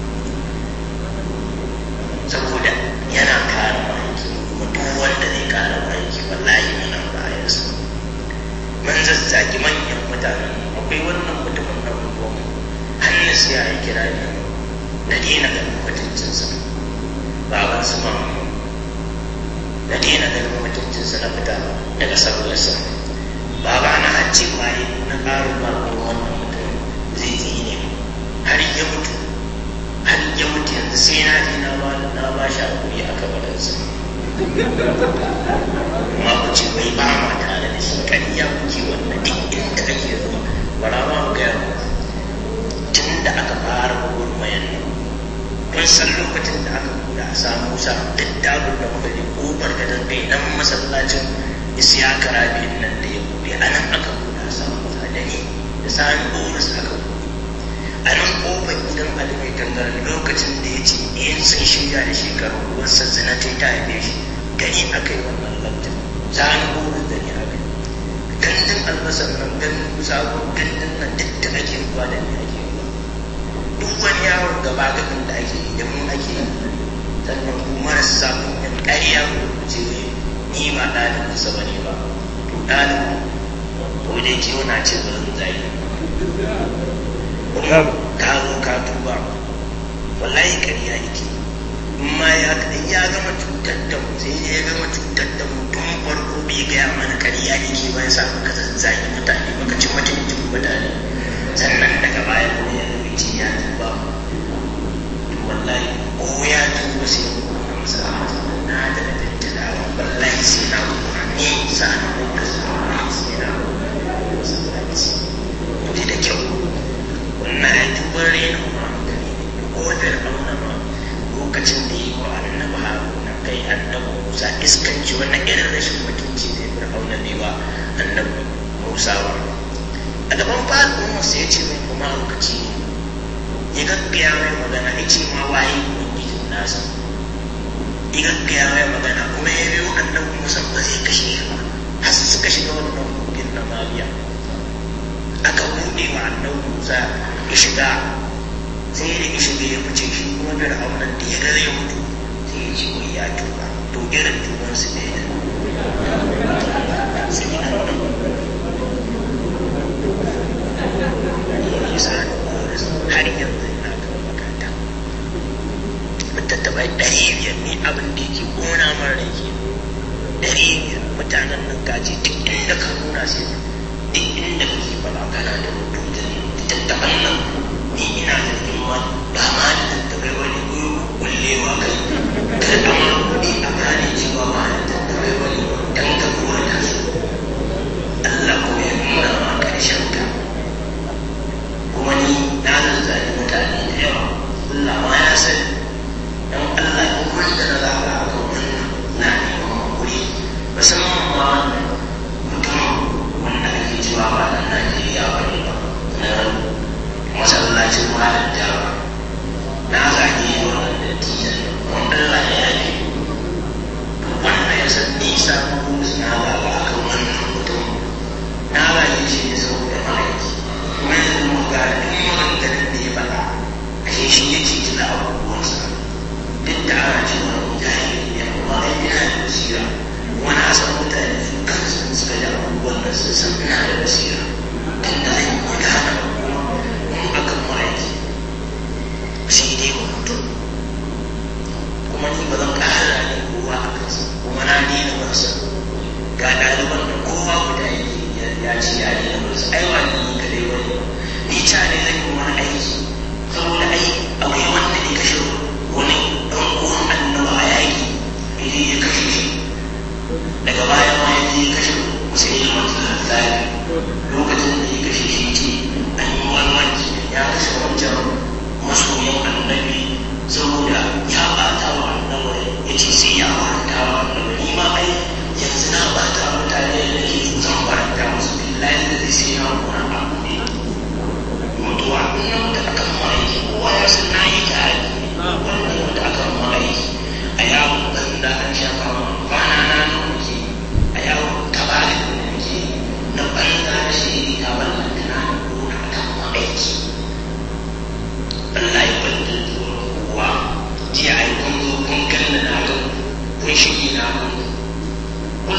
saboda yana kare ma'aiki kuma duk wanda zai kare ma'aiki wallahi muna bayansa. Mun zazzagi manyan mutanen, akwai wannan mutumin na unguwan hannun sai ya kira ni na daina ganin mutuncinsa, baban su ma na daina ganin mutuncinsa na fita daga sablarsa. Baba na hajji waye na ƙarin bakon wannan mutum zai tsine har ya mutu, har ya mutu yanzu sai na je na ba na ba shi hakuri a kabarinsa. Ma ku ce wai ba ma tare da shi, ƙarya kuke wannan duk inda ake zuwa bara ma mu gaya muku tun da aka fara gurmayan nan. Kun san lokacin da aka buɗe a samu sa duk dabur da muka je ƙofar gadon kai nan masallacin Isiyaka Rabi'in nan da ya buɗe a nan aka buɗe a samu sa da ni da sani Boris aka buɗe a nan ƙofar gidan Ali mai tangarar lokacin da ya ce in sun shirya da shekaru uwarsa zina ta ta haife shi da ni aka yi wannan lantar sani Boris da ni aka yi gandun albasar nan gandun sabon gandun nan duk da ake ruwa da ni ake ruwa duk wani yawon gaba gaban da ake yi da mun ake yi. Sannan ku marasa kunyan ƙarya ko ce ni ba ɗalibinsa ba ne ba, to ɗalibin ko dai ke wana ce zan zai kuma ka zo ka tuba wallahi ƙarya yake amma ya ya gama cutar da mu sai ya gama cutar da mu tun farko bai gaya mana ƙarya yake ba ya sa muka zazzagi mutane muka ci mutuncin mutane sannan daga baya kuma ya zama ce ya tuba to wallahi ko ya tuba sai ya kuma masa na da dattalawa wallahi sai na kuma ni sa na kuma sai na kuma masallaci to da kyau wannan ya tuba rena ma ko da auna ma lokacin da yi wa annabi haruna kai annabi musa iskanci wannan irin rashin mutunci da ya fir'auna bai wa annabi musa ba a gaban fadin musa ya ce mai kuma lokaci ne ya gaggaya mai magana ya ce ma waye ubangijin nasa ya gaggaya mai magana kuma ya biyo annabi musa ba zai kashe shi ba har suka shiga wannan kogin na maliya aka buɗe wa annabi musa ya shiga sai da ya shiga ya fice shi kuma fir'aunan da ya ga zai mutu sai ya ce wai ya tuba to irin tuban su ne da sai an nan ya sa har yanzu ina kan makata mutattabai ɗari biyar ne abin da yake gona mara rai ke ɗari biyar mutanen nan kaji duk inda ka nuna sai duk inda kake fara kana da mutu da tattaban nan ni ina da girma ba ma da tattabai wani kullewa kai kar a ma kuɗi a gane cewa ba da tattabai wani dan ka kuwa da su Allah ko ya nuna ma ƙarshen ka kuma ni na zazzali mutane da yawa Allah ma ya sani dan Allah ya kuma da na zaɓa a kan wannan na neman hakuri musamman ma wannan mutum wanda ake cewa ba dan Najeriya ba ne ba na masallacin malar dawa na zage wannan dattijan wanda Allah ya yi wanda ya san nisa ko na gaba a kan wannan mutum na zage shi ne saboda ma'aiki kuma yanzu mu ga duk maganganun da ya faɗa ashe shi yake tuna abubuwansa duk da ana cewa jahili ne amma ai yana da basira wani asan mutane su kansu suka ji abubuwan nan sun san ina da basira tun da zan yi gane akan ma'aiki sai dai wa mutum kuma ni ba zan ƙara ne kowa a kansa kuma na daina masa ga ɗaliban da kowa guda ya ce ya daina masa ai wa ni kadai wani ni ta ne zan yi wani aiki saboda ai akwai wanda ne kashe wani ɗan uwan annaba a yaƙi idan ya kashe shi daga baya ma ya je kashe sai ya mutu da lokacin da ya kashe shi ce an yi wani wanki ya kashe wancan masoyin annabi saboda ya bata wa annabi ya ce sai ya faranta wa annabi ni ma ai yanzu na bata mutane da nake zan faranta musu billahi da zai sai na kuna abu ne mutuwa nan da aka ma aiki kowa ya san na yi ta aiki wanda wanda aka ma aiki a ya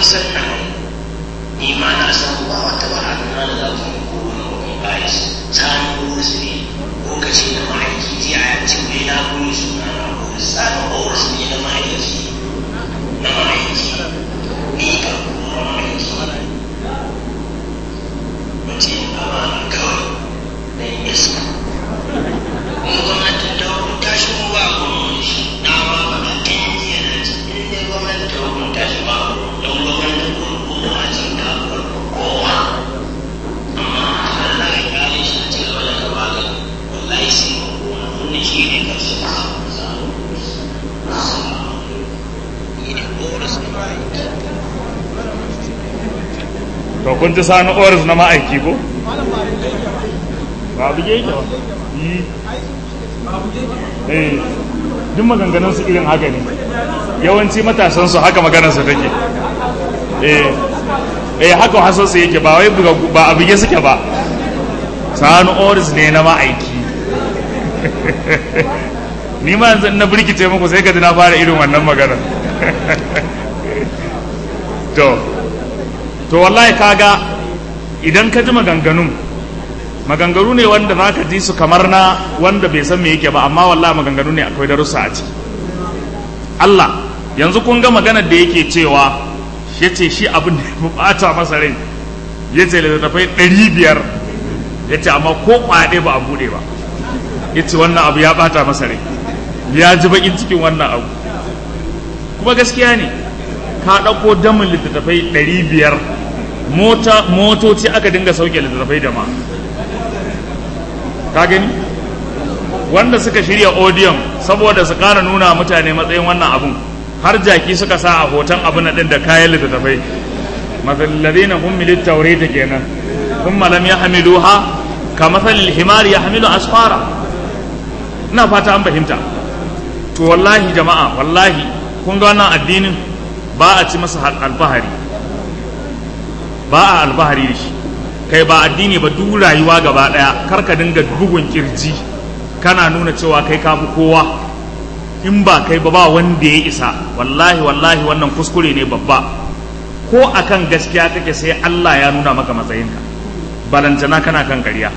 kun san na ni ma na san ba wata barazana da za ku yi ko wani wani bayis tsarin boris ne lokaci na ma'aiki ji a yanci mai na kuri suna na boris tsarin boris ne na ma'aiki na ma'aiki ni ka kuma ma'aiki mace amana kawai don iska in gwamnatin ta hukunta shi ko ba gwamnati shi na ma ba da tun jiya na ci in dai gwamnati ta hukunta shi ba don gwamnati ko kuma a cikin ta kowa amma Allah ya kare shi a cikin wani gaba ga wallahi sai ba kuma wannan shi ne karshen sa ni ne boris na ma'aiki to kun ji sani boris na ma'aiki ko ba abu yake ba eh duk maganganun su irin haka ne yawanci matasan su haka maganar su take eh eh haka hasan su yake ba wai ba abu yake suke ba sani oris ne na ma'aiki ni ma yanzu na birkice muku sai ka ji na fara irin wannan maganar to to wallahi kaga idan ka ji maganganun maganganu ne wanda za ka ji su kamar na wanda bai san me yake ba amma wallahi maganganu ne akwai darussa a ciki Allah yanzu kun ga maganar da yake cewa ya ce shi abin da ya bata masa rai ya ce littattafai ɗari biyar ya ce amma ko kwaɗe ba a buɗe ba ya ce wannan abu ya bata masa rai ya ji baƙin cikin wannan abu kuma gaskiya ne ka ɗauko damin littattafai ɗari biyar motoci aka dinga sauke littattafai da ma ka gani wanda suka shirya odiyon saboda su ƙara nuna mutane matsayin wannan abun har jaki suka sa a hoton abin ɗin da kayan littattafai matsalladina hum milit taurita kenan thumma lam yahmiluha ka mathalil himari yahmilu asfara. ina fata an fahimta. To wallahi jama'a wallahi kun ga wannan addinin ba a ci masa alfahari ba a alfahari da shi kai ba addini ba duk rayuwa gaba daya karka dinga bugun kirji kana nuna cewa kai kafi kowa in ba kai ba ba wanda ya isa wallahi wallahi wannan kuskure ne babba ko akan gaskiya kake sai Allah ya nuna maka matsayinka balantana kana kan ƙarya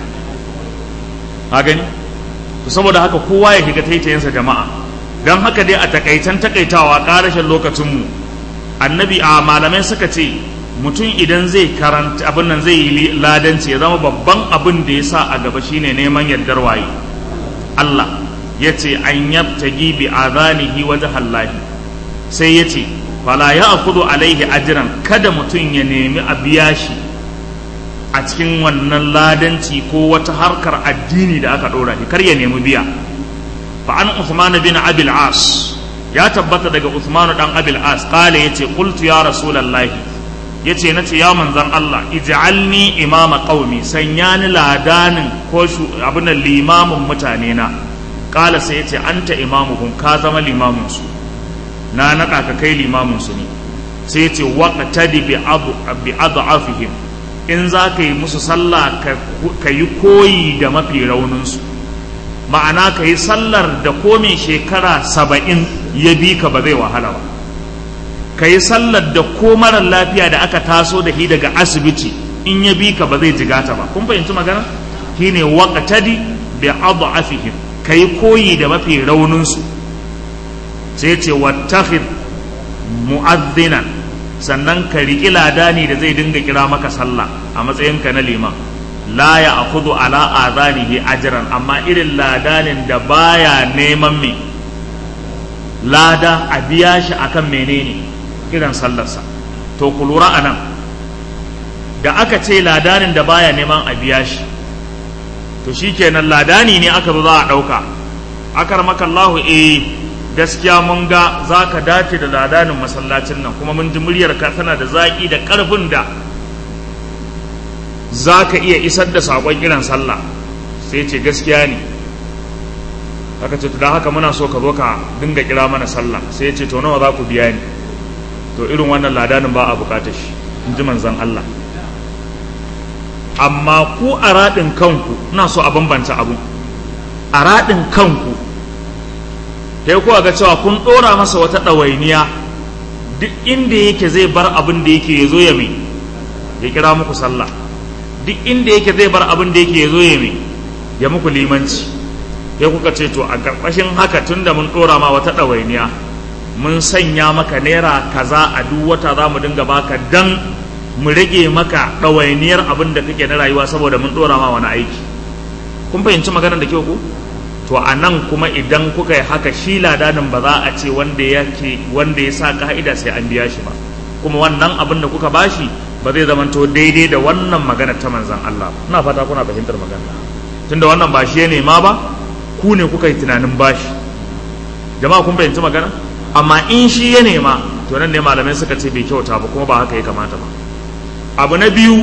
ka gani to saboda haka kowa ya shiga taitayensa jama'a dan haka dai a takaitan takaitawa ƙarashin lokacinmu annabi a malamai suka ce mutum idan zai karanta abin nan zai yi ladanci ya zama babban abin da ya sa a gaba shine neman yardar waye Allah ya ce an yabtagi bi azanihi wajhallahi sai ya ce fala ya'khudhu alaihi ajran kada mutum ya nemi a biya shi a cikin wannan ladanci ko wata harkar addini da aka dora shi kar ya nemi biya fa an Uthman bin Abil As ya tabbata daga Uthman dan Abil As kale yace qultu ya rasulullahi yace nace ya manzon Allah ij'alni imama qaumi sanya ni ladanin ko abin limamin mutane na kala sai yace anta imamuhum ka zama limamin su na naka ka kai limamin su ne sai yace waqtadi bi abu bi adafihim in za ka yi musu sallah ka yi koyi da mafi raunin su ma'ana ka yi sallar da komin shekara saba'in ya bi ka ba zai wahala ba ka yi sallar da ko marar lafiya da aka taso da shi daga asibiti in ya bi ka ba zai jigata ba kun fahimci magana shine waqtadi bi adafihim ka yi koyi da mafi raunin su sai ce wattakhid mu'adhdhinan sannan ka riƙi ladani da zai dinga kira maka sallah a matsayinka na liman la ya akhudhu ala adhanihi ajran amma irin ladanin da baya neman me lada a biya shi akan menene kiran sallarsa to ku lura anan da aka ce ladanin da baya neman a biya shi to shikenan ladani ne aka zo za a dauka akarmaka Allahu eh gaskiya mun ga zaka dace da ladanin masallacin nan kuma mun ji muryar ka tana da zaki da karfin da za ka iya isar da saƙon kiran sallah sai ce gaskiya ne aka ce da haka muna so ka zo ka dinga kira mana sallah sai ce to nawa za ku biya ni to irin wannan ladanin ba a bukatar shi in ji manzon Allah amma ku a raɗin kanku ina so a bambanta abu a raɗin kanku sai ku ga cewa kun ɗora masa wata ɗawainiya duk inda yake zai bar abin da yake ya zo ya mai ya kira muku sallah, duk inda yake zai bar abin da yake ya zo ya mai ya muku limanci. Ya kuka ce to a ƙarƙashin haka tunda mun ɗora ma wata ɗawainiya mun sanya maka naira kaza a duk wata za mu dinga baka dan mu rage maka ɗawainiyar abin da kake na rayuwa saboda mun ɗora ma wani aiki. Kun fahimci maganar da kyau ku? To a nan kuma idan kuka yi haka shi ladanin ba za a ce wanda yake wanda ya sa ka'ida sai an biya shi ba, kuma wannan abin da kuka bashi ba zai zamanto daidai da wannan magana ta manzon Allah. Ina fata kuna fahimtar magana, tunda wannan ba shi ya nema ba, ku ne kuka yi tunanin bashi. Jama'a kun fahimci magana? Amma in shi ya nema to nan ne malamai suka ce bai kyauta ba, kuma ba haka ya kamata ba. Abu na biyu,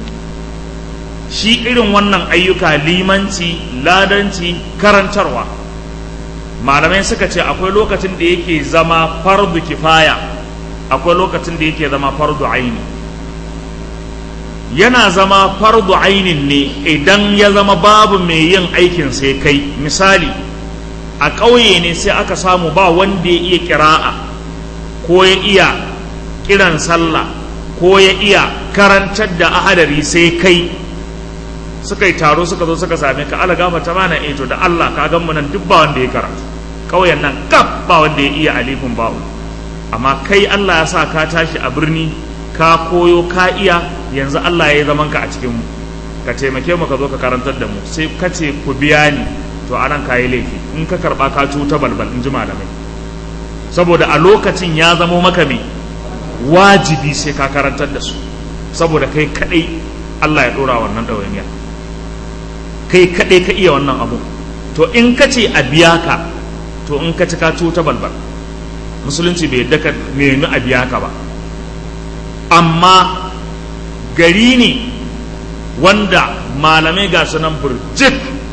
shi irin wannan ayyuka limanci, ladanci, karantarwa, malamai suka ce akwai lokacin da yake zama fardu kifaya, akwai lokacin da yake zama fardu aini. Yana zama fardu ainin ne idan ya zama babu mai yin aikin sai kai. Misali, a ƙauye ne sai aka samu ba wanda ya iya ƙira'a ko ya iya kiran sallah ko ya iya karantar da ahadari sai kai. Suka yi taro suka zo suka same ka, ala gafa ta mana eto da Allah ka gan mu nan duk ba wanda ya karatu, ƙauyen nan kaf ba wanda ya iya alifin ba'u, amma kai Allah ya sa ka tashi a birni ka koyo ka iya, yanzu Allah ya yi zaman ka a cikin mu, ka taimake mu ka zo ka karantar da mu. Sai ka ce ku biya ni, to anan ka yi laifi. In ka karba ka cuta balbal, in ji malamai, saboda a lokacin ya zamo maka mai wajibi sai ka karantar da su, saboda kai kadai Allah ya dora wannan ɗawainiya, kai kadai ka iya wannan abu. To in ka ce a biya ka, to in ka ci ka cuta balbal, musulunci bai yadda ka nemi a biya ka ba. Amma gari ne wanda malamai ga sunan burjik,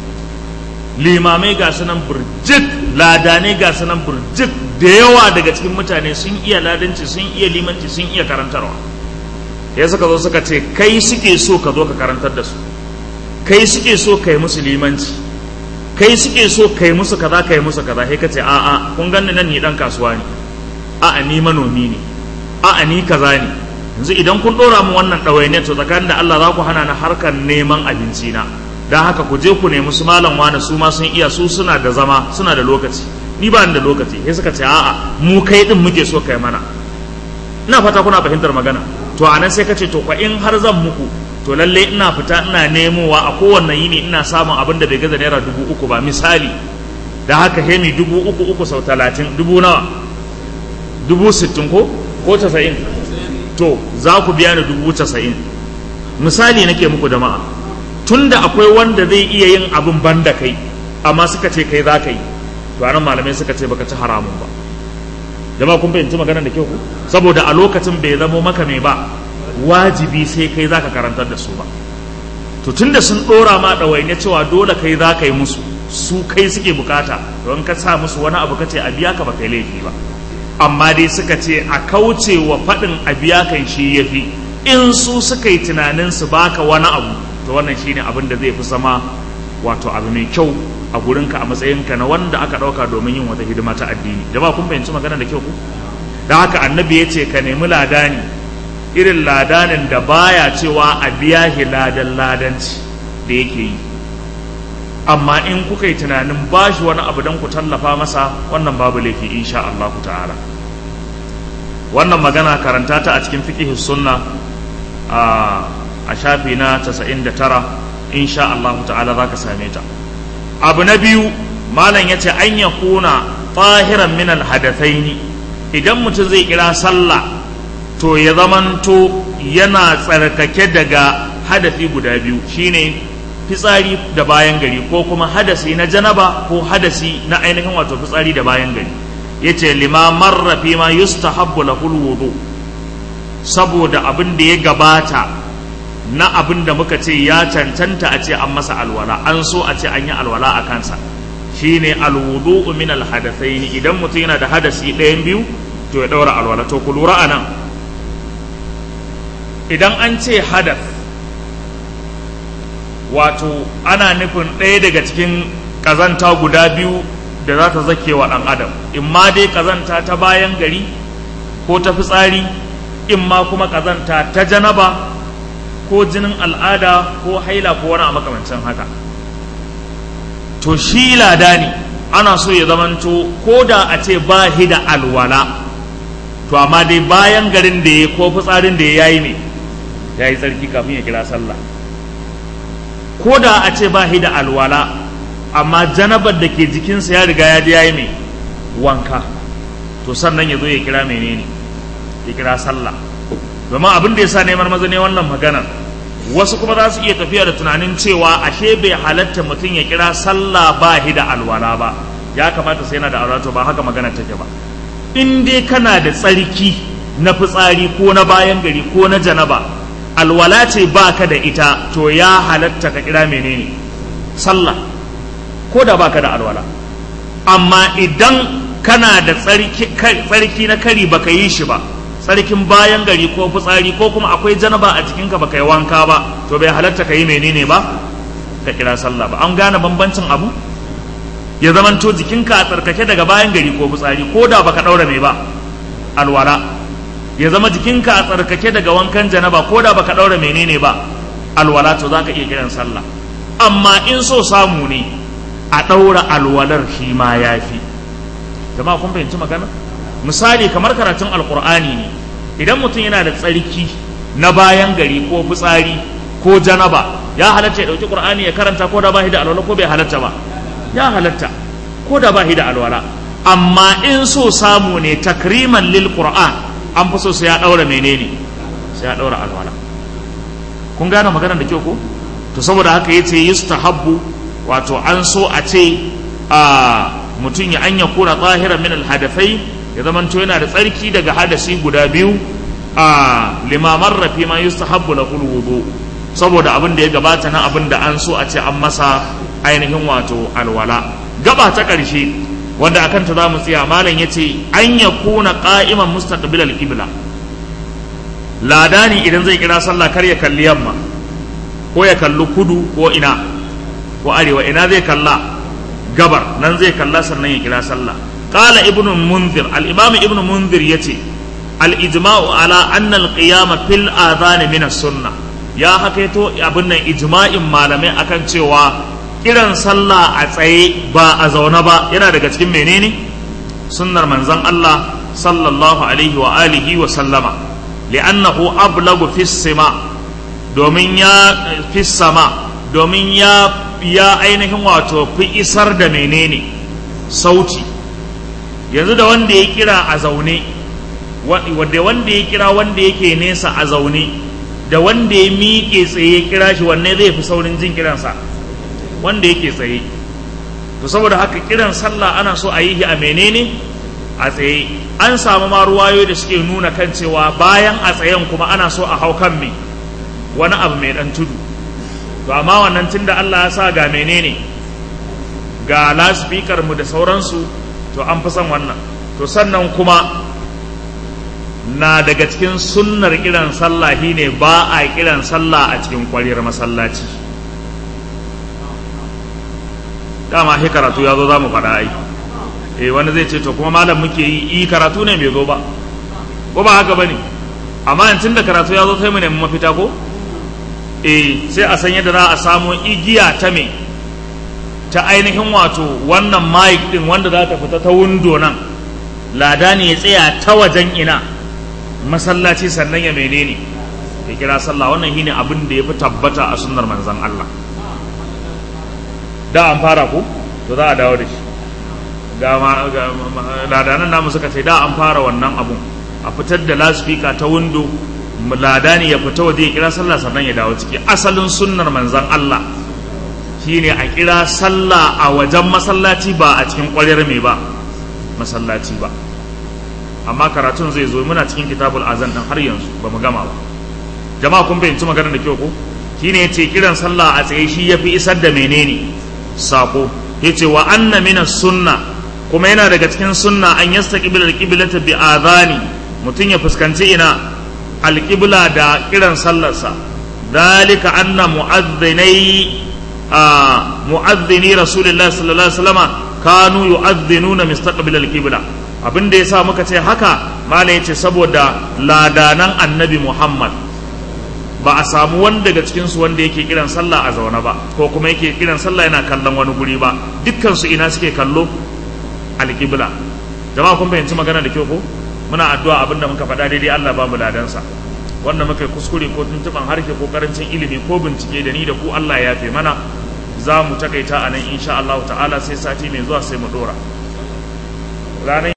limamai ga sunan burjik, ladanai ga sunan burjik, da yawa daga cikin mutane sun iya ladanci, sun iya limanci, sun iya karantarwa. Ya suka zo suka ce kai suke so ka zo ka karantar da su, kai suke so kai musu limanci, kai suke so kai musu kaza kai musu kaza. Sai ka ce a'a, kun ganni nan ni dan kasuwa ne, a'a ni manomi ne, a'a ni kaza ne. Yanzu idan kun dora mu wannan ɗawainiyar, to tsakanin da Allah za ku hana na harkar neman abinci na, don haka ku je ku nemi su malam wani, su ma sun iya, su suna da zama, suna da lokaci, ni ba ni da lokaci. Sai suka ce a'a, mu kai din muke so kai mana. Ina fata kuna fahimtar magana. To anan sai ka ce to kwa in har zan muku, to lalle ina fita ina nemowa a kowanne yini ina samun abin da bai gaza naira dubu uku ba misali. Da haka hemi dubu uku uku sau talatin, dubu nawa? Dubu sittin ko ko casa'in? To za ku biya ni dubu casa'in. Misali nake muku jama'a. Tunda akwai wanda zai iya yin abin banda kai, amma suka ce kai za ka yi, to anan malamai suka ce baka ci haramun ba. Jama'a kun fahimci maganar da kyau ku? Saboda a lokacin bai zamo maka mai ba wajibi sai kai zaka karantar da su ba. To tunda sun dora ma ɗawainiya cewa dole kai za ka yi musu, su kai suke bukata, don ka sa musu wani abu kace a biya ka ba kai laifi ba. Amma dai suka ce a kauce wa faɗin a biya kan shi yafi. In su suka yi tunanin su baka wani abu, to wannan shine abin da zai fi zama wato abu mai kyau a gurinka a matsayinka na wanda aka ɗauka domin yin wata hidima ta addini. Jama'a kun fahimci magana da kyau ku? Da haka annabi ya ce ka nemi ladani, irin ladanin da baya cewa a biya shi ladan ladanci da yake yi. Amma in kuka yi tunanin bashi wani abu don ku tallafa masa, wannan babu laifi insha Allah ta'ala. Wannan magana karanta ta a cikin fiqh sunna a shafi na casa'in da tara, insha Allah ta'ala zaka same ta. Abu na biyu, malam yace an yakuna tahiran min alhadathaini. Idan mutum zai kira sallah, to ya zamanto yana tsarkake daga hadafi guda biyu, shine fitsari da bayan gari, ko kuma hadasi na janaba ko hadasi na ainihin wato fitsari da bayan gari. Yace lima marra fi ma yustahabbu lahu alwudu, saboda abin da ya gabata na abin da muka ce ya cancanta a ce an masa alwala, an so a ce an yi alwala a kansa, shine alwudu min alhadathaini. Idan mutum yana da hadasi ɗayan biyu, to ya ɗaura alwala. To ku lura anan, idan an ce hadath, wato ana nufin ɗaya daga cikin ƙazanta guda biyu da za ta zake wa ɗan adam, in ma dai ƙazanta ta bayan gari ko ta fitsari, in ma kuma ƙazanta ta janaba ko jinin al'ada ko haila ko wani a makamancin haka. To shi ladani ana so ya zamanto ko da a ce ba shi da alwala, to amma dai bayan garin da ya ko fitsarin da ya yi ne ya yi tsarki kafin ya kira sallah. Ko da a ce ba shi da alwala amma janabar da ke jikinsa ya riga ya ji ya yi mai wanka, to sannan ya zo ya kira menene ya kira sallah. Domin abin da ya sa neman maza ne wannan magana, wasu kuma za su iya tafiya da tunanin cewa ashe bai halatta mutum ya kira sallah ba shi da alwala ba, ya kamata sai yana da alwala. To ba haka magana take ba. In dai kana da tsarki na fitsari ko na bayan gari ko na janaba, alwala ce baka da ita, to ya halatta ka kira menene sallah ko da baka da alwala. Amma idan kana da tsarki tsarki na kari baka yi shi ba, tsarkin bayan gari ko fitsari ko kuma akwai janaba a jikinka baka yi wanka ba, to bai halatta ka yi menene ba ka kira sallah ba. An gane bambancin abu? Ya zamanto jikinka a tsarkake daga bayan gari ko fitsari ko da baka daura mai ba alwala, ya zama jikinka a tsarkake daga wankan janaba ko da baka daura menene ba alwala, to zaka iya kiran sallah. Amma in so samu ne a daura alwalar shi ma yafi. Jama'a kun fahimci magana? Misali kamar karatun alqur'ani ne, idan mutum yana da tsarki na bayan gari ko fitsari ko janaba, ya halatta ya dauki qur'ani ya karanta ko da ba shi da alwala ko bai halatta ba? Ya halatta ko da ba shi da alwala. Amma in so samu ne takriman lil qur'an, an fi so sai ya daura menene sai ya daura alwala. Kun gane maganar da kyau ko? To saboda haka yace yustahabbu, wato an so a ce a mutum ya anya kuna zahiran min alhadafai, ya zamanto yana da tsarki daga hadasi guda biyu, a limamar rafi ma yustahabbu lahu wudu, saboda abin da ya gabata na abin da an so a ce an masa ainihin wato alwala. Gaba ta ƙarshe wanda akan ta zamu tsaya, malam yace an yakuna qa'iman mustaqbilal qibla. Ladani idan zai kira sallah kar ya kalli yamma ko ya kalli kudu ko ina ko arewa, ina zai kalla? Gabar, nan zai kalla sannan ya kira sallah. Qala ibn munzir, al-imam ibn munzir yace al-ijma'u ala anna al-qiyama fil adhan min as-sunnah. Ya hakaito abin nan ijma'in malamai akan cewa kiran sallah a tsaye ba a zaune ba yana daga cikin menene sunnar manzon Allah sallallahu alaihi wa alihi wa sallama, li'annahu ablagu fis sama, domin ya fis sama domin ya ya ainihin wato fi isar da menene sauti. Yanzu da wanda ya kira a zaune, wanda wanda ya kira wanda yake nesa a zaune, da wanda ya miƙe tsaye ya kira shi, wanne zai fi saurin jin kiransa? Wanda yake tsaye. To saboda haka kiran sallah ana so a yi shi a menene a tsaye. An samu ma ruwayo da suke nuna kan cewa bayan a tsayen kuma ana so a hau kan me wani abu mai dan tudu. To amma wannan tunda Allah ya sa ga menene ga loudspeaker mu da sauransu, to an fi son wannan. To sannan kuma na daga cikin sunnar kiran sallah shine ba a kiran sallah a cikin kwariyar masallaci. Dama shi karatu ya zo za mu faɗa ai. Eh wani zai ce to kuma malam muke yi, i karatu ne bai zo ba ko ba haka bane? Amma in tunda karatu ya zo sai mu nemi mafita ko? Eh sai a san yadda za a samu igiya ta me ta ainihin wato wannan mic din wanda za ta fita ta window nan, lada ne ya tsaya ta wajen ina masallaci sannan ya menene ya kira sallah. Wannan shine abin da ya fi tabbata a sunnar manzon Allah. Da an fara ko to za a dawo da shi. Ga ladanan namu suka ce da an fara wannan abun, a fitar da loudspeaker ta window, ladani ya fita waje ya kira sallah sannan ya dawo ciki. Asalin sunnar manzon Allah shine a kira sallah a wajen masallaci ba a cikin ƙwaryar mai ba masallaci ba. Amma karatun zai zo, muna cikin kitabul azan din har yanzu ba mu gama ba. Jama'a kun fahimci maganar da kyau ko? Shine yace kiran sallah a tsaye shi yafi isar da menene sako. Yace wa anna minas sunna, kuma yana daga cikin sunna an yastaqbil al-qiblata bi adhani, mutun ya fuskanci ina al-qibla da kiran sallarsa. Dalika anna mu'adhdhinai mu'adhdhini rasulullahi sallallahu alaihi wasallam kanu yu'adhdhinuna mustaqbil al-qibla. abin da yasa muka ce haka malai yace saboda ladanan annabi Muhammad ba a samu wani daga cikin su wanda yake kiran sallah a zaune ba ko kuma yake kiran sallah yana kallon wani guri ba, dukkan su ina suke kallo alqibla. Jama'a kun fahimci magana da kyau ko? Muna addu'a abinda muka faɗa daidai Allah ba mu ladansa, wanda muka kuskure ko tuntuban harshe ko karancin ilimi ko bincike da ni da ku Allah ya yafe mana. Za mu takaita a nan insha Allah ta'ala, sai sati mai zuwa sai mu dora. Ranar